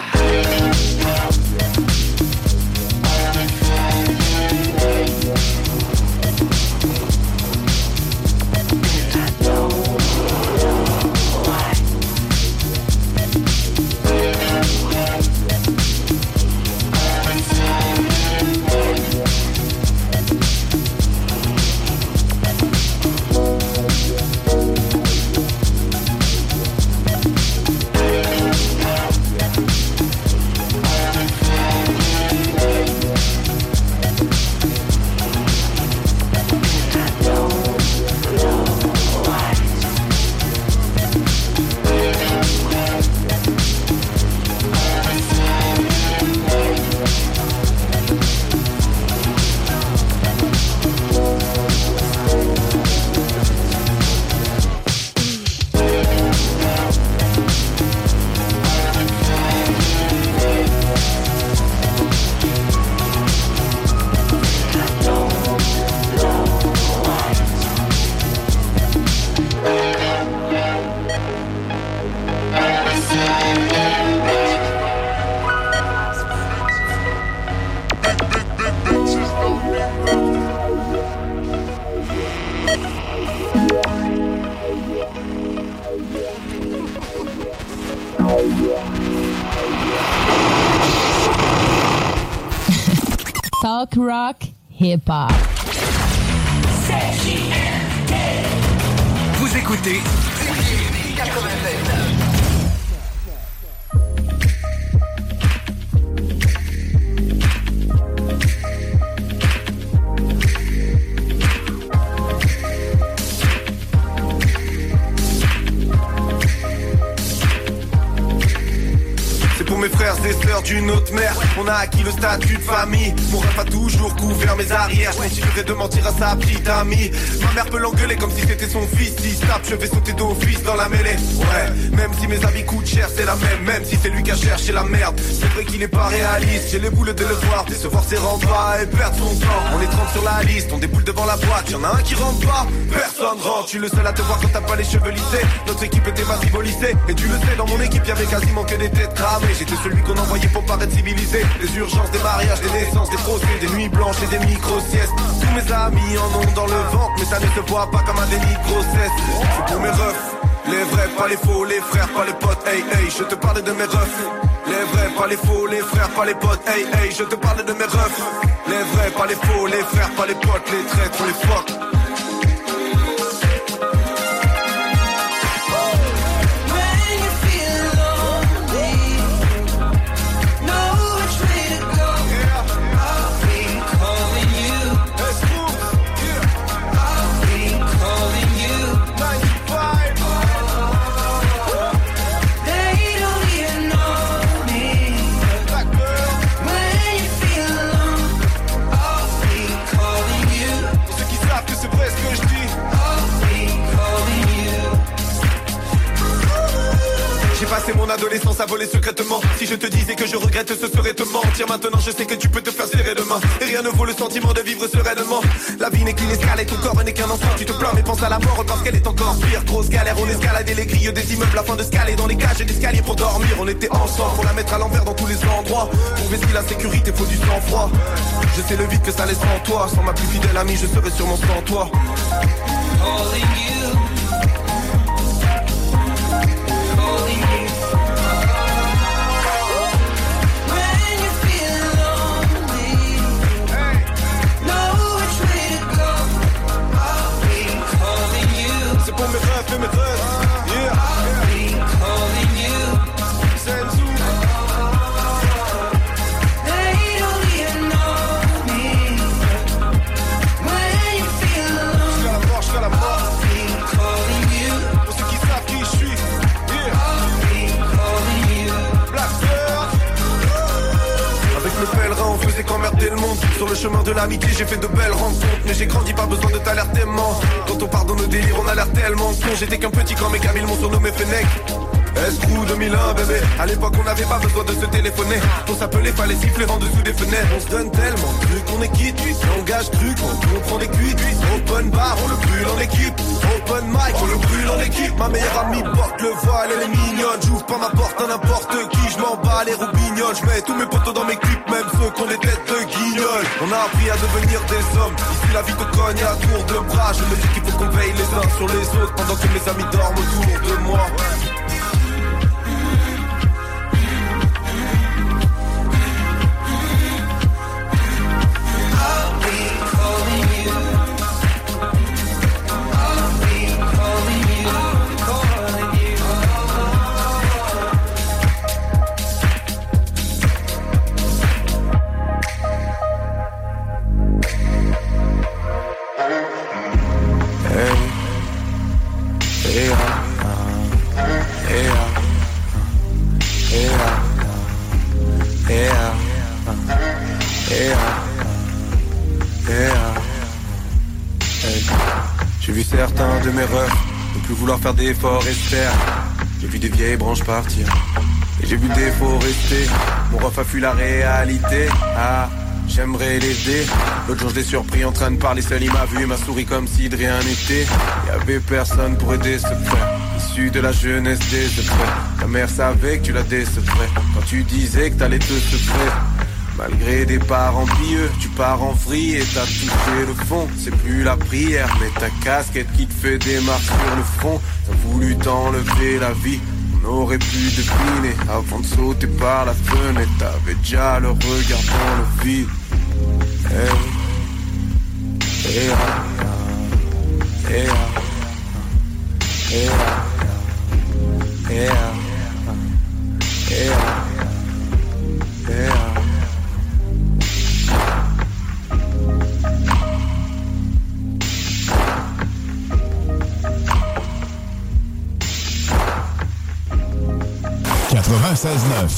Talk rock hip-hop. Vous écoutez quatre-vingt-sept. Pour mes frères et sœurs d'une autre mère, on a acquis le statut de famille. Mon rêve a toujours couvert mes arrières. Je continuerai de mentir à sa petite amie. Ma mère peut l'engueuler comme si c'était son fils. Si se tape, je vais sauter d'office dans la mêlée. Ouais, même si mes amis coûtent cher, c'est la même. Même si c'est lui qui a cherché la merde. C'est vrai qu'il est pas réaliste. J'ai les boules de le voir, décevoir ses remparts et perdre son temps. On est trente sur la liste, on déboule devant la boîte. Y'en a un qui rentre pas, personne rentre. Je suis le seul à te voir quand t'as pas les cheveux lissés. Notre équipe était massive au lycée. Et tu le sais, dans mon équipe y'avait quasiment que des têtes cramées. J'étais celui qu'on envoyait pour paraître civilisé. Des urgences, des mariages, des naissances, des procès, des nuits blanches et des micro-siestes. Tous mes amis en ont dans le ventre, mais ça ne se voit pas comme un déni de grossesse. C'est pour mes refs, les vrais, pas les faux, les frères, pas les potes. Hey hey, je te parle de mes refs. Les vrais, pas les faux, les frères, pas les potes. Hey hey, je te parle de mes refs. Les vrais, pas les faux, les frères, pas les potes. Les traîtres, les fuck. J'ai passé mon adolescence à voler secrètement. Si je te disais que je regrette, ce serait te mentir. Maintenant je sais que tu peux te faire serrer demain. Et rien ne vaut le sentiment de vivre sereinement. La vie n'est qu'une escale et ton corps n'est qu'un enfant. Tu te plains mais pense à la mort parce qu'elle est encore pire. Grosse galère, on escaladait les grilles des immeubles afin de scaler dans les cages et d'escaliers pour dormir. On était ensemble pour la mettre à l'envers dans tous les endroits. Pour baisser la sécurité, faut du sang-froid. Je sais le vide que ça laisse en toi. Sans ma plus fidèle amie, je serais sûrement sans toi. Only you. Only you. Pour mes rêves et mes rêves, yeah. I'll be calling you. Senzu. They don't even know me. When you feel alone, I'll be calling you. Sur le chemin de l'amitié j'ai fait de belles rencontres, mais j'ai grandi pas besoin de t'alertement. Quand on part dans nos délires on a l'air tellement con. J'étais qu'un petit quand mes gamins m'ont surnommé Fennec. Escrew deux mille un bébé, à l'époque on n'avait pas besoin de se téléphoner. Pour s'appeler fallait siffler en dessous des fenêtres. On se donne tellement de trucs, on est quitte. Langage truc, on prend des cuites. Open bar, on le brûle en équipe. Open mic, on le brûle en équipe. Ma meilleure amie porte le voile, elle est mignonne. J'ouvre pas ma porte à n'importe qui, je m'en bats les roubignoles. Je mets tous mes potos dans mes clips, même ceux qui ont des têtes de guignols. On a appris à devenir des hommes, ici la vie te cogne à tour de bras. Je me dis qu'il faut qu'on veille les uns sur les autres pendant que mes amis dorment autour de moi. J'ai vu certains de mes refs ne plus vouloir faire d'efforts et se taire. J'ai vu des vieilles branches partir et j'ai vu des faux rester. Mon ref a fui la réalité. Ah, j'aimerais l'aider. L'autre jour je l'ai surpris en train de parler seul. Il m'a vu et m'a souri comme si de rien n'était. Y'avait personne pour aider ce frère, issu de la jeunesse des secrets. Ta mère savait que tu la décevrais quand tu disais que t'allais te secrer. Malgré des parents pieux, tu pars en vrille et t'as touché le fond. C'est plus la prière, mais ta casquette qui te fait des marques sur le front. T'as voulu t'enlever la vie, on aurait pu deviner. Avant de sauter par la fenêtre, t'avais déjà le regard dans le vide. Hey, hey, hey, hey, hey, hey, hey. quatre-vingt-seize neuf.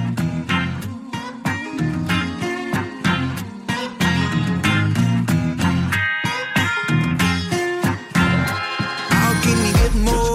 How can you get more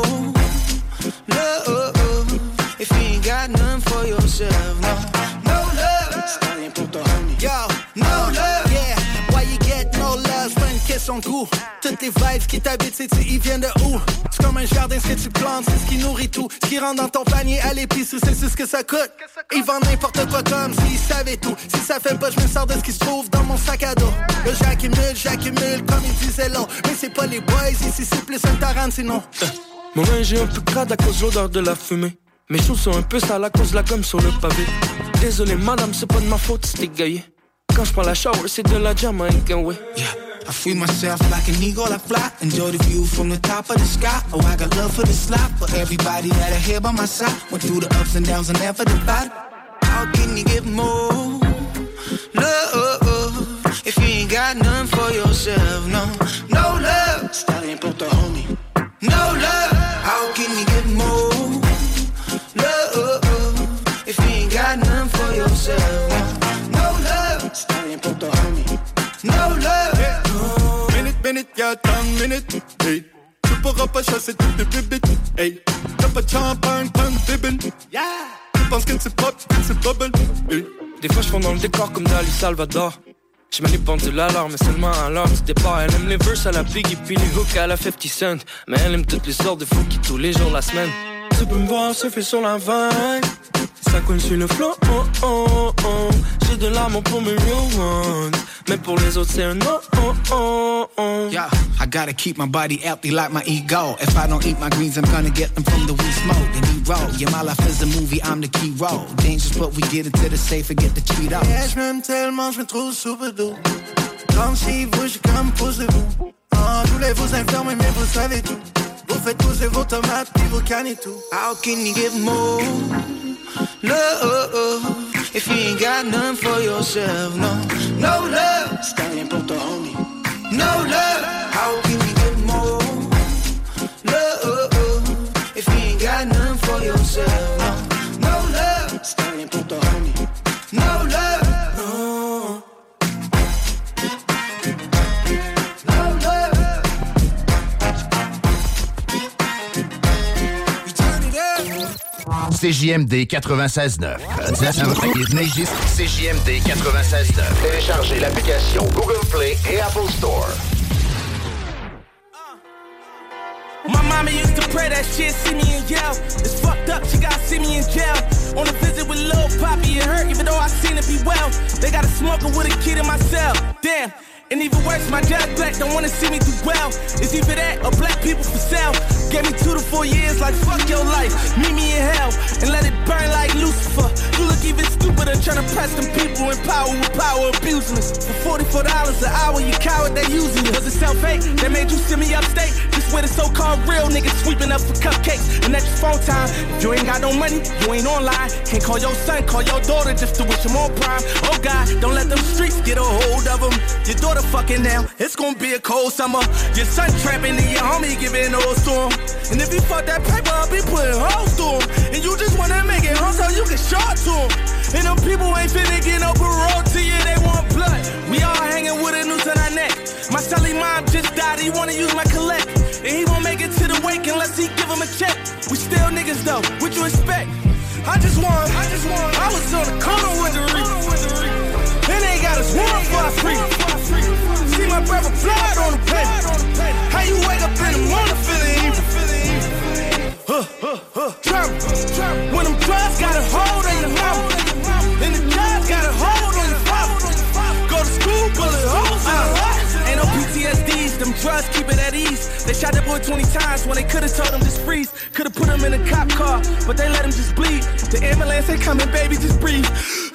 love if you ain't got none for yourself? No, no love. C'est rien pour ton homie. Yo, no love. Yeah, why you get no love? C'est pas une question de goût. Toutes les vibes qui t'habitent, sais-tu, ils viennent de où? C'est comme un jardin, ce que tu plantes, c'est ce qui nourrit tout. Ce qui rentre dans ton panier à l'épicerie, c'est ce que ça coûte. Ils vendent n'importe quoi comme s'ils savaient tout. Si ça fait pas, je me sors de ce qui se trouve dans mon sac à dos. Là j'accumule, j'accumule, comme il disait l'autre. Mais c'est pas les boys, ici c'est plus un Tarantino. euh, Mon linge est un peu crade à cause de l'odeur de la fumée. Mes choses sont un peu sales à cause de la gomme sur le pavé. Désolé madame, c'est pas de ma faute, c'est égaillé. Quand je prends la shower, c'est de la Jamaican way. Yeah. I free myself like an eagle, I fly. Enjoy the view from the top of the sky. Oh, I got love for the slot. For everybody that I hear by my side. Went through the ups and downs and never the bad. How can you get more love if you ain't got none for yourself? No, no love. C'est rien pour ton homie. No love. How can you get more love if you ain't got none for yourself? No, no love. C'est rien pour ton homie. No love. Yeah. Minute, minute, y'a tant de minutes. Hey. Tu pourras pas chasser toutes les bibites. Hey. T'as pas de champagne, pas de bibine. Yeah. Tu penses que c'est pop, que c'est bubble. Hey. Des fois je fonds dans le décor comme Dali Salvador. Je mets les pendules à l'heure, mais seulement à l'heure du départ. Elle aime les verses à la Biggie puis les hooks à la fifty cent. Mais elle aime toutes les sortes de fous qui tous les jours la semaine. Tu peux me voir surfer sur la vague. Ça coule sur le flow, oh, oh, oh. J'ai de l'amour pour mes real ones. Mais pour les autres c'est un no, oh, oh, oh. Yeah, I gotta keep my body healthy like my ego. If I don't eat my greens, I'm gonna get them from the weed smoke. And we roll, yeah, my life is a movie, I'm the key role. Dangerous, but we get into the safe and get the Cheetos. Yeah, je m'aime tellement, je me trouve super doux. Comme si vous, j'suis comme posez-vous. Ah, tous les vous informez, mais vous savez tout. Vous faites pousser vos tomates, puis vos cannes et tout. How can you get more love if you ain't got none for yourself? No, no love. C'est rien pour ton homie. No love. How can you get more love if you ain't got none for yourself? No, no love. C'est rien pour ton homie. No love. No. C J M D quatre-vingt-seize neuf. C J M D quatre-vingt-seize neuf. Téléchargez l'application Google Play et Apple Store. My mama used to pray that shit, see me and yell. It's fucked up, she gotta see me in jail. On a visit with Lil Poppy, it hurt, even though I seen it be well. They got a smoker with a kid in my cell. Damn. And even worse, my judge black don't wanna see me do well. It's either that or black people for sale. Gave me two to four years like fuck your life. Meet me in hell and let it burn like Lucifer. You look even stupider trying to press them people in power with power abusing us. For forty-four dollars an hour, you coward, they using you. Was it self-hate that made you send me upstate? Just where the so-called real niggas sweeping up for cupcakes. And that's your phone time. If you ain't got no money, you ain't online. Can't call your son, call your daughter just to wish him on prime. Oh God, don't let them streets get a hold of them. Your daughter fucking now, it's gonna be a cold summer. Your son trapping and your homie giving hoes to him. And if you fuck that paper up, he putting hoes to him. And you just wanna make it home so you can short to him. And them people ain't finna get no parole to you, they want blood. We all hanging with a noose on our neck. My silly mom just died, he wanna use my collect. And he won't make it to the wake unless he give him a check. We still niggas though, what you expect? I just want, I just want, I was on the corner with the reef. And they got us warm for our free. See my brother blood on the pen. How you wake up in the morning feeling evil? Huh, huh, huh. Trump. When them drugs got a hold on your mouth. And the drugs got a hold on your father. Go to school, bullet holes in the heart. Ain't no P T S Ds, them drugs keep it at ease. They shot that boy twenty times when they could've told him just freeze. Could've put him in a cop car, but they let him just bleed. The ambulance ain't coming, baby, just breathe.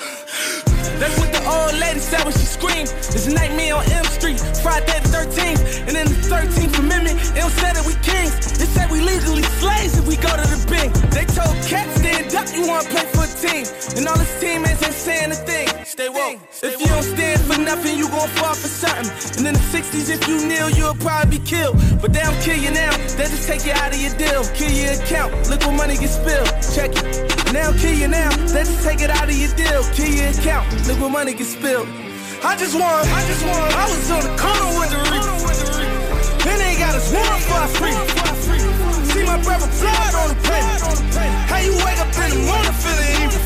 That's what the old lady said when she screamed. It's a nightmare on Elm Street, Friday the thirteenth. And in the thirteenth Amendment, it don't say that we kings. It said we legally slaves if we go to the bank. They told cats stand up, you wanna play for a team. And all his teammates ain't saying a thing. Stay woke. If you don't stand for nothing, you gon' fall for something. And in the sixties, if you kneel, you'll probably be killed. But they don't kill you now, they just take you out of your deal. Kill your account, look what money gets spilled. Check it. They don't kill you now, they just take it out of your deal. Kill your account, look what money gets spilled. I just want, I just want, I was on the corner with the reef. And they got us warm for our free. See my brother blood on the pen. How you wake up in the morning feeling evil?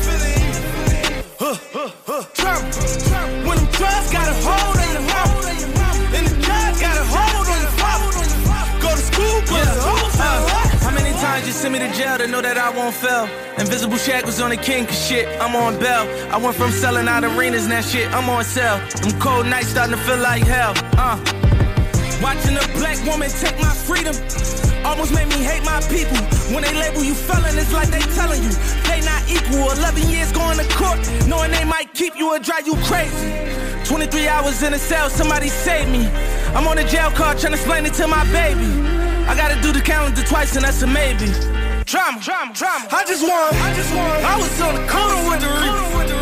Huh, huh, huh. Trump. When them drugs got a hold on your mouth. And the drugs got a hold on your father. Go to school, but yeah. hoes uh, How many times you send me to jail to know that I won't fail? Invisible shackles on the king, cause shit, I'm on bail. I went from selling out arenas, now shit, I'm on sale. Them cold nights starting to feel like hell, uh. Watching a black woman take my freedom almost made me hate my people. When they label you felon, it's like they telling you they not equal. eleven years going to court, knowing they might keep you or drive you crazy. twenty-three hours in a cell, somebody save me. I'm on a jail card trying to explain it to my baby. I gotta do the calendar twice and that's a maybe. Drama, drama, drama. I just want, I just want. I was on the corner with the reef.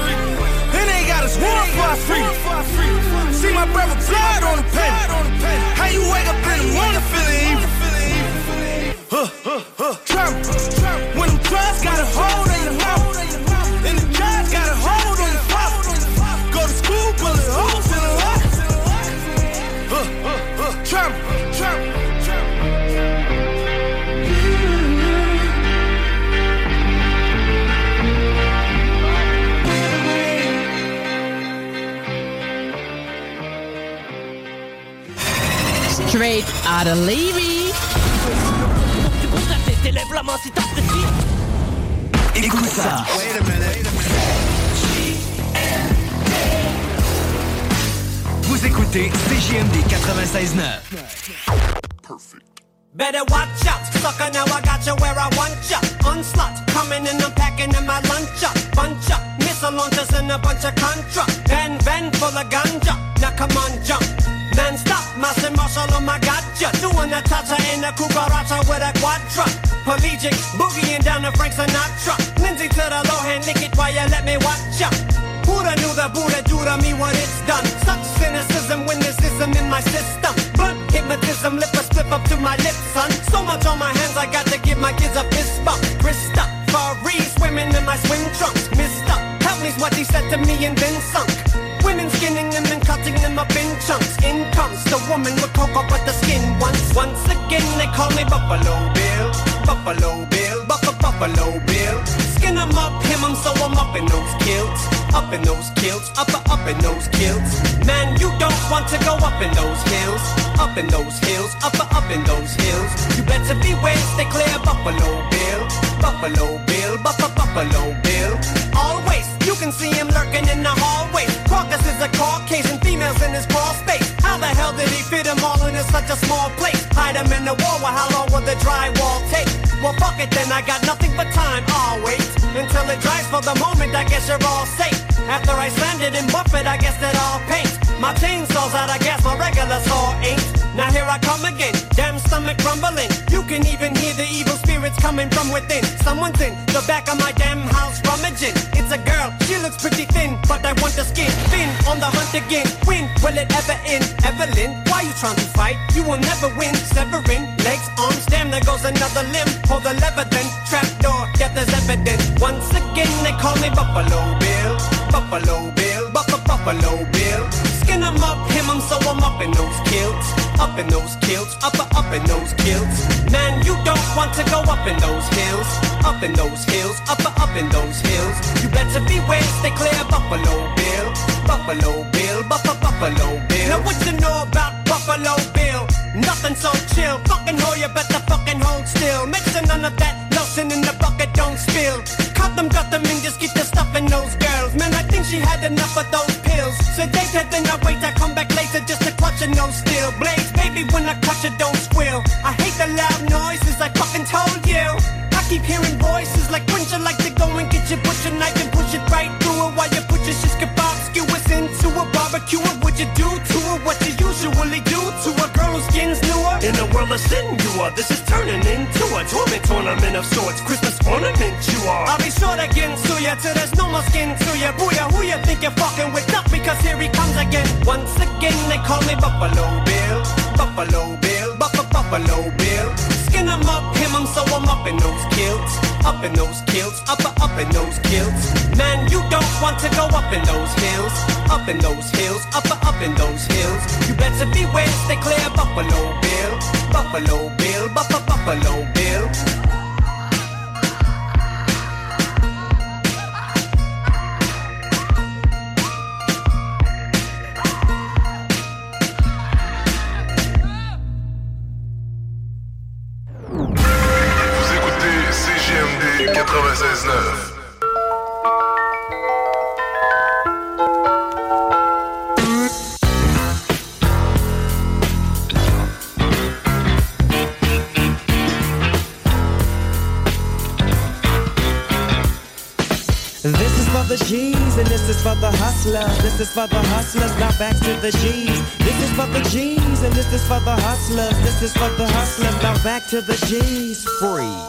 And they got us warm for our free. See my brother blood on the pen. How you wake up in the morning feeling evil? Huh, huh, huh. Drama. When them drugs got a hold on your mouth. And the drugs got a hold on your father. Go to school, bullet holes in the heart. Huh, huh, huh. Drama, drama. Straight out of Levy. Écoute ça. Wait a minute. Vous écoutez C J M D quatre-vingt-seize neuf. Perfect. Better watch out, sucker, now I got you where I want ya. Onslaught, coming in, I'm packing in my lunch up. Bunch up, missile launchers and a bunch of contra. Van, van full of ganja, now come on, jump. Non-stop, Master Marshall on my gotcha. Doing the cha-cha in a cucaracha with a quadra. Pelagic, boogieing down to Frank Sinatra. Lindsay to the low hand, lick it while you let me watch ya. Who'da knew the Buddha do to me what it's done? Such cynicism when there's ism in my system. Blunt hypnotism, lip a slip up to my lips, son. So much on my hands, I got to give my kids a fist bump. Wrist up, Fareed, swimming in my swim trunks. Missed up, help me's what he said to me and then sunk. Women skinning them and cutting them up in chunks. In comes the woman with cocoa but the skin once. Once again they call me Buffalo Bill. Buffalo Bill. Buffalo Buffalo Bill. Skin 'em up, hem 'em, so I'm up in those kilts. Up in those kilts, up, up in those kilts. Man, you don't want to go up in those hills. Up in those hills, up, up in those hills. You better beware, stay clear, Buffalo Bill. Buffalo Bill, buff, Buffalo Bill. Always, you can see him lurking in the hallway. Caucus is a Caucasian, females in his crawl space. How the hell did he fit them all in such a small place? Hide them in the wall, well, how long will the drywall take? Well, fuck it then, I got nothing but time. I'll wait until it dries. For the moment, I guess you're all safe. After I slammed it and buff it, I guess that I'll paint. My chainsaw's out, I guess my regular saw ain't. Now here I come again, damn stomach rumbling. You can even hear the evil spirits coming from within. Someone's in the back of my damn house rummaging. It's a girl, she looks pretty thin, but I want the skin. Thin on the hunt again, when will it ever end? Evelyn, why you trying to fight? You will never win. Severing, legs, arms, damn, there goes another limb. Pull the lever then, trapdoor, death is evident. Once again they call me Buffalo Bill. Buffalo Bill, Buff Buffalo Bill. Skin 'em up, hem 'em, so I'm up in those kilts. Up in those kilts, up, up in those kilts. Man, you don't want to go up in those hills. Up in those hills, up, up in those hills. You better beware, stay clear, Buffalo Bill. Buffalo Bill, Buff Buffalo Bill. Now what you know about Buffalo Bill? Nothing so chill. Fucking hoe, you better fucking hold still. Make sure none of that lotion in the bucket don't spill. Cut them, got them, and just keep the stuff in those girls. Man, I think she had enough of those pills. Sedate her, then I wait, I come back later just to clutch her, no steel blades. Baby, when I clutch it, don't squeal. I hate the loud noises, I fucking told you. I keep hearing voices like, wouldn't you like to go and get your butcher knife and push it right through her while you put your shish kebab skewers into a barbecue? What would you do to her? What you usually do to a girl whose skin's newer? In a world of sin, you are. This is turning into a torment tournament of sorts. Christmas ornament, you are. I'll be sure to get to ya till there's no more skin to ya. Booyah, who you think you're fucking with? Not because here he comes again. Once again, they call me Buffalo Bill. Buffalo Bill, Buff Buffalo Bill. Skin 'em up, hem 'em, so I'm up in those kilts. Up in those kilts, up, up in those kilts. Man, you don't want to go up in those hills. Up in those hills, up, up in those hills. You better beware, stay clear, Buffalo Bill. Buffalo Bill, Buff Buffalo Bill. quatre-vingt-seize neuf. This is for the G's and this is for the hustlers. This is for the hustlers, now back to the G's. This is for the G's and this is for the hustlers. This is for the hustlers, now back to the G's. Freeze.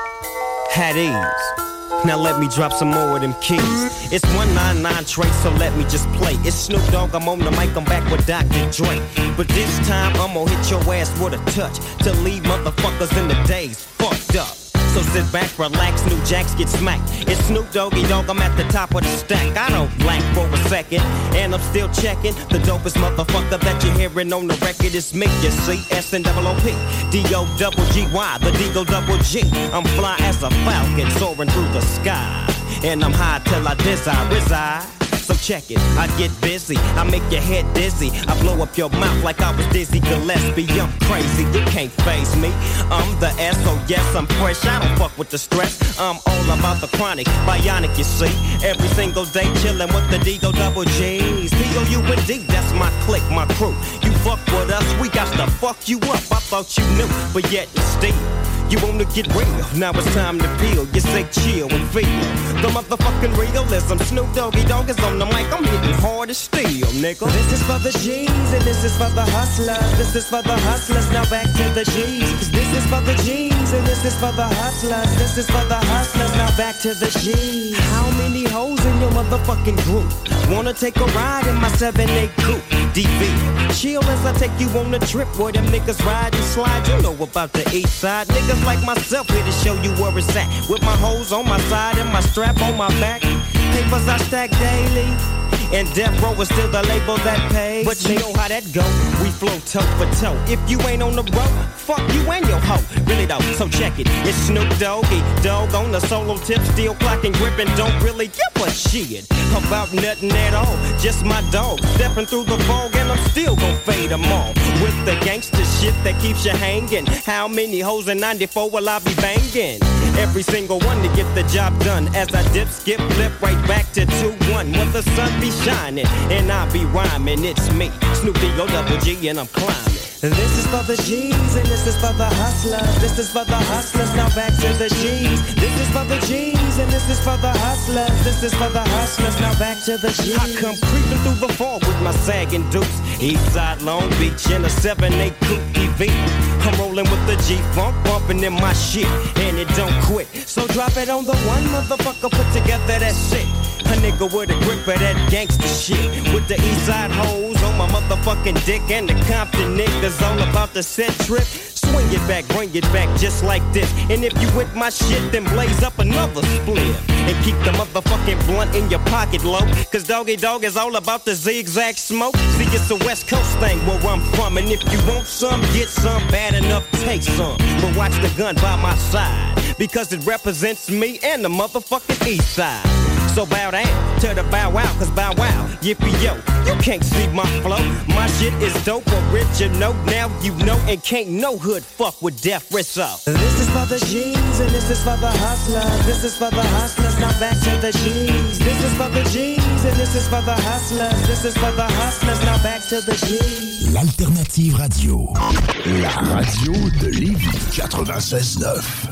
At ease. Now let me drop some more of them keys. It's one ninety-nine Trey, so let me just play. It's Snoop Dogg, I'm on the mic, I'm back with Doctor Dre. But this time I'm gonna hit your ass with a touch to leave motherfuckers in the days fucked up. So sit back, relax, new jacks get smacked. It's Snoop Doggy Dogg, I'm at the top of the stack. I don't blank for a second, and I'm still checking. The dopest motherfucker that you're hearing on the record is me, you see. S N O O P, D O double G Y, the D O double G. I'm fly as a falcon, soaring through the sky. And I'm high till I desire reside. So check it, I get busy, I make your head dizzy, I blow up your mouth like I was Dizzy Gillespie. I'm crazy, you can't face me. I'm the S, oh yes, I'm fresh, I don't fuck with the stress. I'm all about the chronic, bionic, you see. Every single day chillin' with the D O double G's. P O U N D, that's my clique, my crew. You fuck with us, we got to fuck you up. I thought you knew, but yet you still. You wanna get real, now it's time to feel. You say chill and feel the motherfucking realism. Snoop Doggy Dogg is on the mic, I'm hitting hard as steel, nigga. This is for the G's and this is for the hustlers. This is for the hustlers, now back to the G's. This is for the G's and this is for the hustlers. This is for the hustlers, now back to the G's. How many hoes in your motherfucking group wanna take a ride in my seven eight coupe? D V, chill as I take you on a trip where them niggas ride and slide. You know about the east side, niggas like myself here to show you where it's at. With my hoes on my side and my strap on my back. Papers I stack daily. And Death Row is still the label that pays. But you know how that go, we flow toe for toe. If you ain't on the road, fuck you and your hoe. Really though, so check it. It's Snoop Doggy Dogg on the solo tip, still clocking, gripping, don't really give a shit about nothing at all. Just my dog stepping through the fog, and I'm still gon' fade them all with the gangster shit that keeps you hanging. How many hoes in ninety-four will I be banging? Every single one to get the job done. As I dip, skip, flip right back to two one. When the sun be shining and I be rhyming, it's me, Snoop D-O double G, and I'm climbing. This is for the G's and this is for the hustlers. This is for the hustlers, now back to the G's. This is for the G's and this is for the hustlers. This is for the hustlers, now back to the G's. I come creeping through the fog with my sagging dukes. Eastside Long Beach in a seven eight coupe E V. I'm rolling with the G-Funk, bumping in my shit, and it don't quit. So drop it on the one motherfucker, put together that shit. A nigga with a grip of that gangster shit. With the Eastside hoes on my motherfucking dick, and the Compton niggas all about the set trip. Swing it back, bring it back just like this. And if you with my shit, then blaze up another split. And keep the motherfucking blunt in your pocket low. Cause Doggy Dog is all about the zigzag smoke. See, it's a West Coast thing where I'm from. And if you want some, get some, bad enough, take some. But watch the gun by my side, because it represents me and the motherfucking East Side. So bow down to the bow wow, cause bow wow, yippee yo, you can't see my flow. My shit is dope, original, now you know, and can't no hood fuck with Death Rizzo. This is for the G's and this is for the hustlers. This is for the hustlers, now back to the G's. This is for the G's and this is for the hustlers. This is for the hustlers, now back to the G's. L'Alternative Radio, la radio de Lévis ninety-six point nine.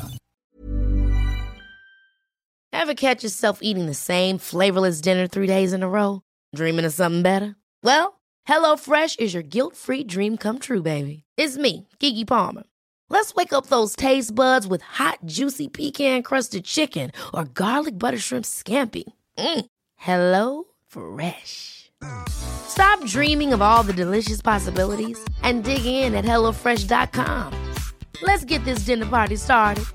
Ever catch yourself eating the same flavorless dinner three days in a row? Dreaming of something better? Well, HelloFresh is your guilt-free dream come true, baby. It's me, Keke Palmer. Let's wake up those taste buds with hot, juicy pecan-crusted chicken or garlic butter shrimp scampi. Mm. Hello Fresh. Stop dreaming of all the delicious possibilities and dig in at hello fresh dot com. Let's get this dinner party started.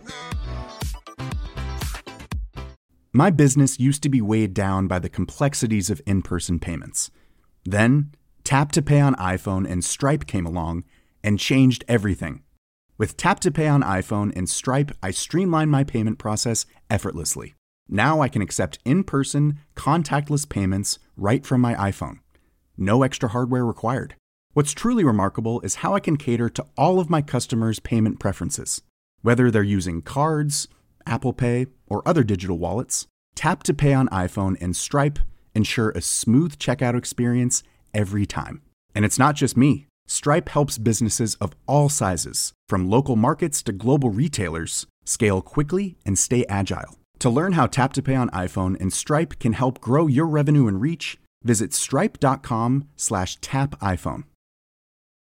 My business used to be weighed down by the complexities of in-person payments. Then, Tap to Pay on iPhone and Stripe came along and changed everything. With Tap to Pay on iPhone and Stripe, I streamlined my payment process effortlessly. Now I can accept in-person, contactless payments right from my iPhone. No extra hardware required. What's truly remarkable is how I can cater to all of my customers' payment preferences. Whether they're using cards, Apple Pay, or other digital wallets, Tap to Pay on iPhone and Stripe ensure a smooth checkout experience every time. And it's not just me. Stripe helps businesses of all sizes, from local markets to global retailers, scale quickly and stay agile. To learn how Tap to Pay on iPhone and Stripe can help grow your revenue and reach, visit stripe dot com slash tap iPhone.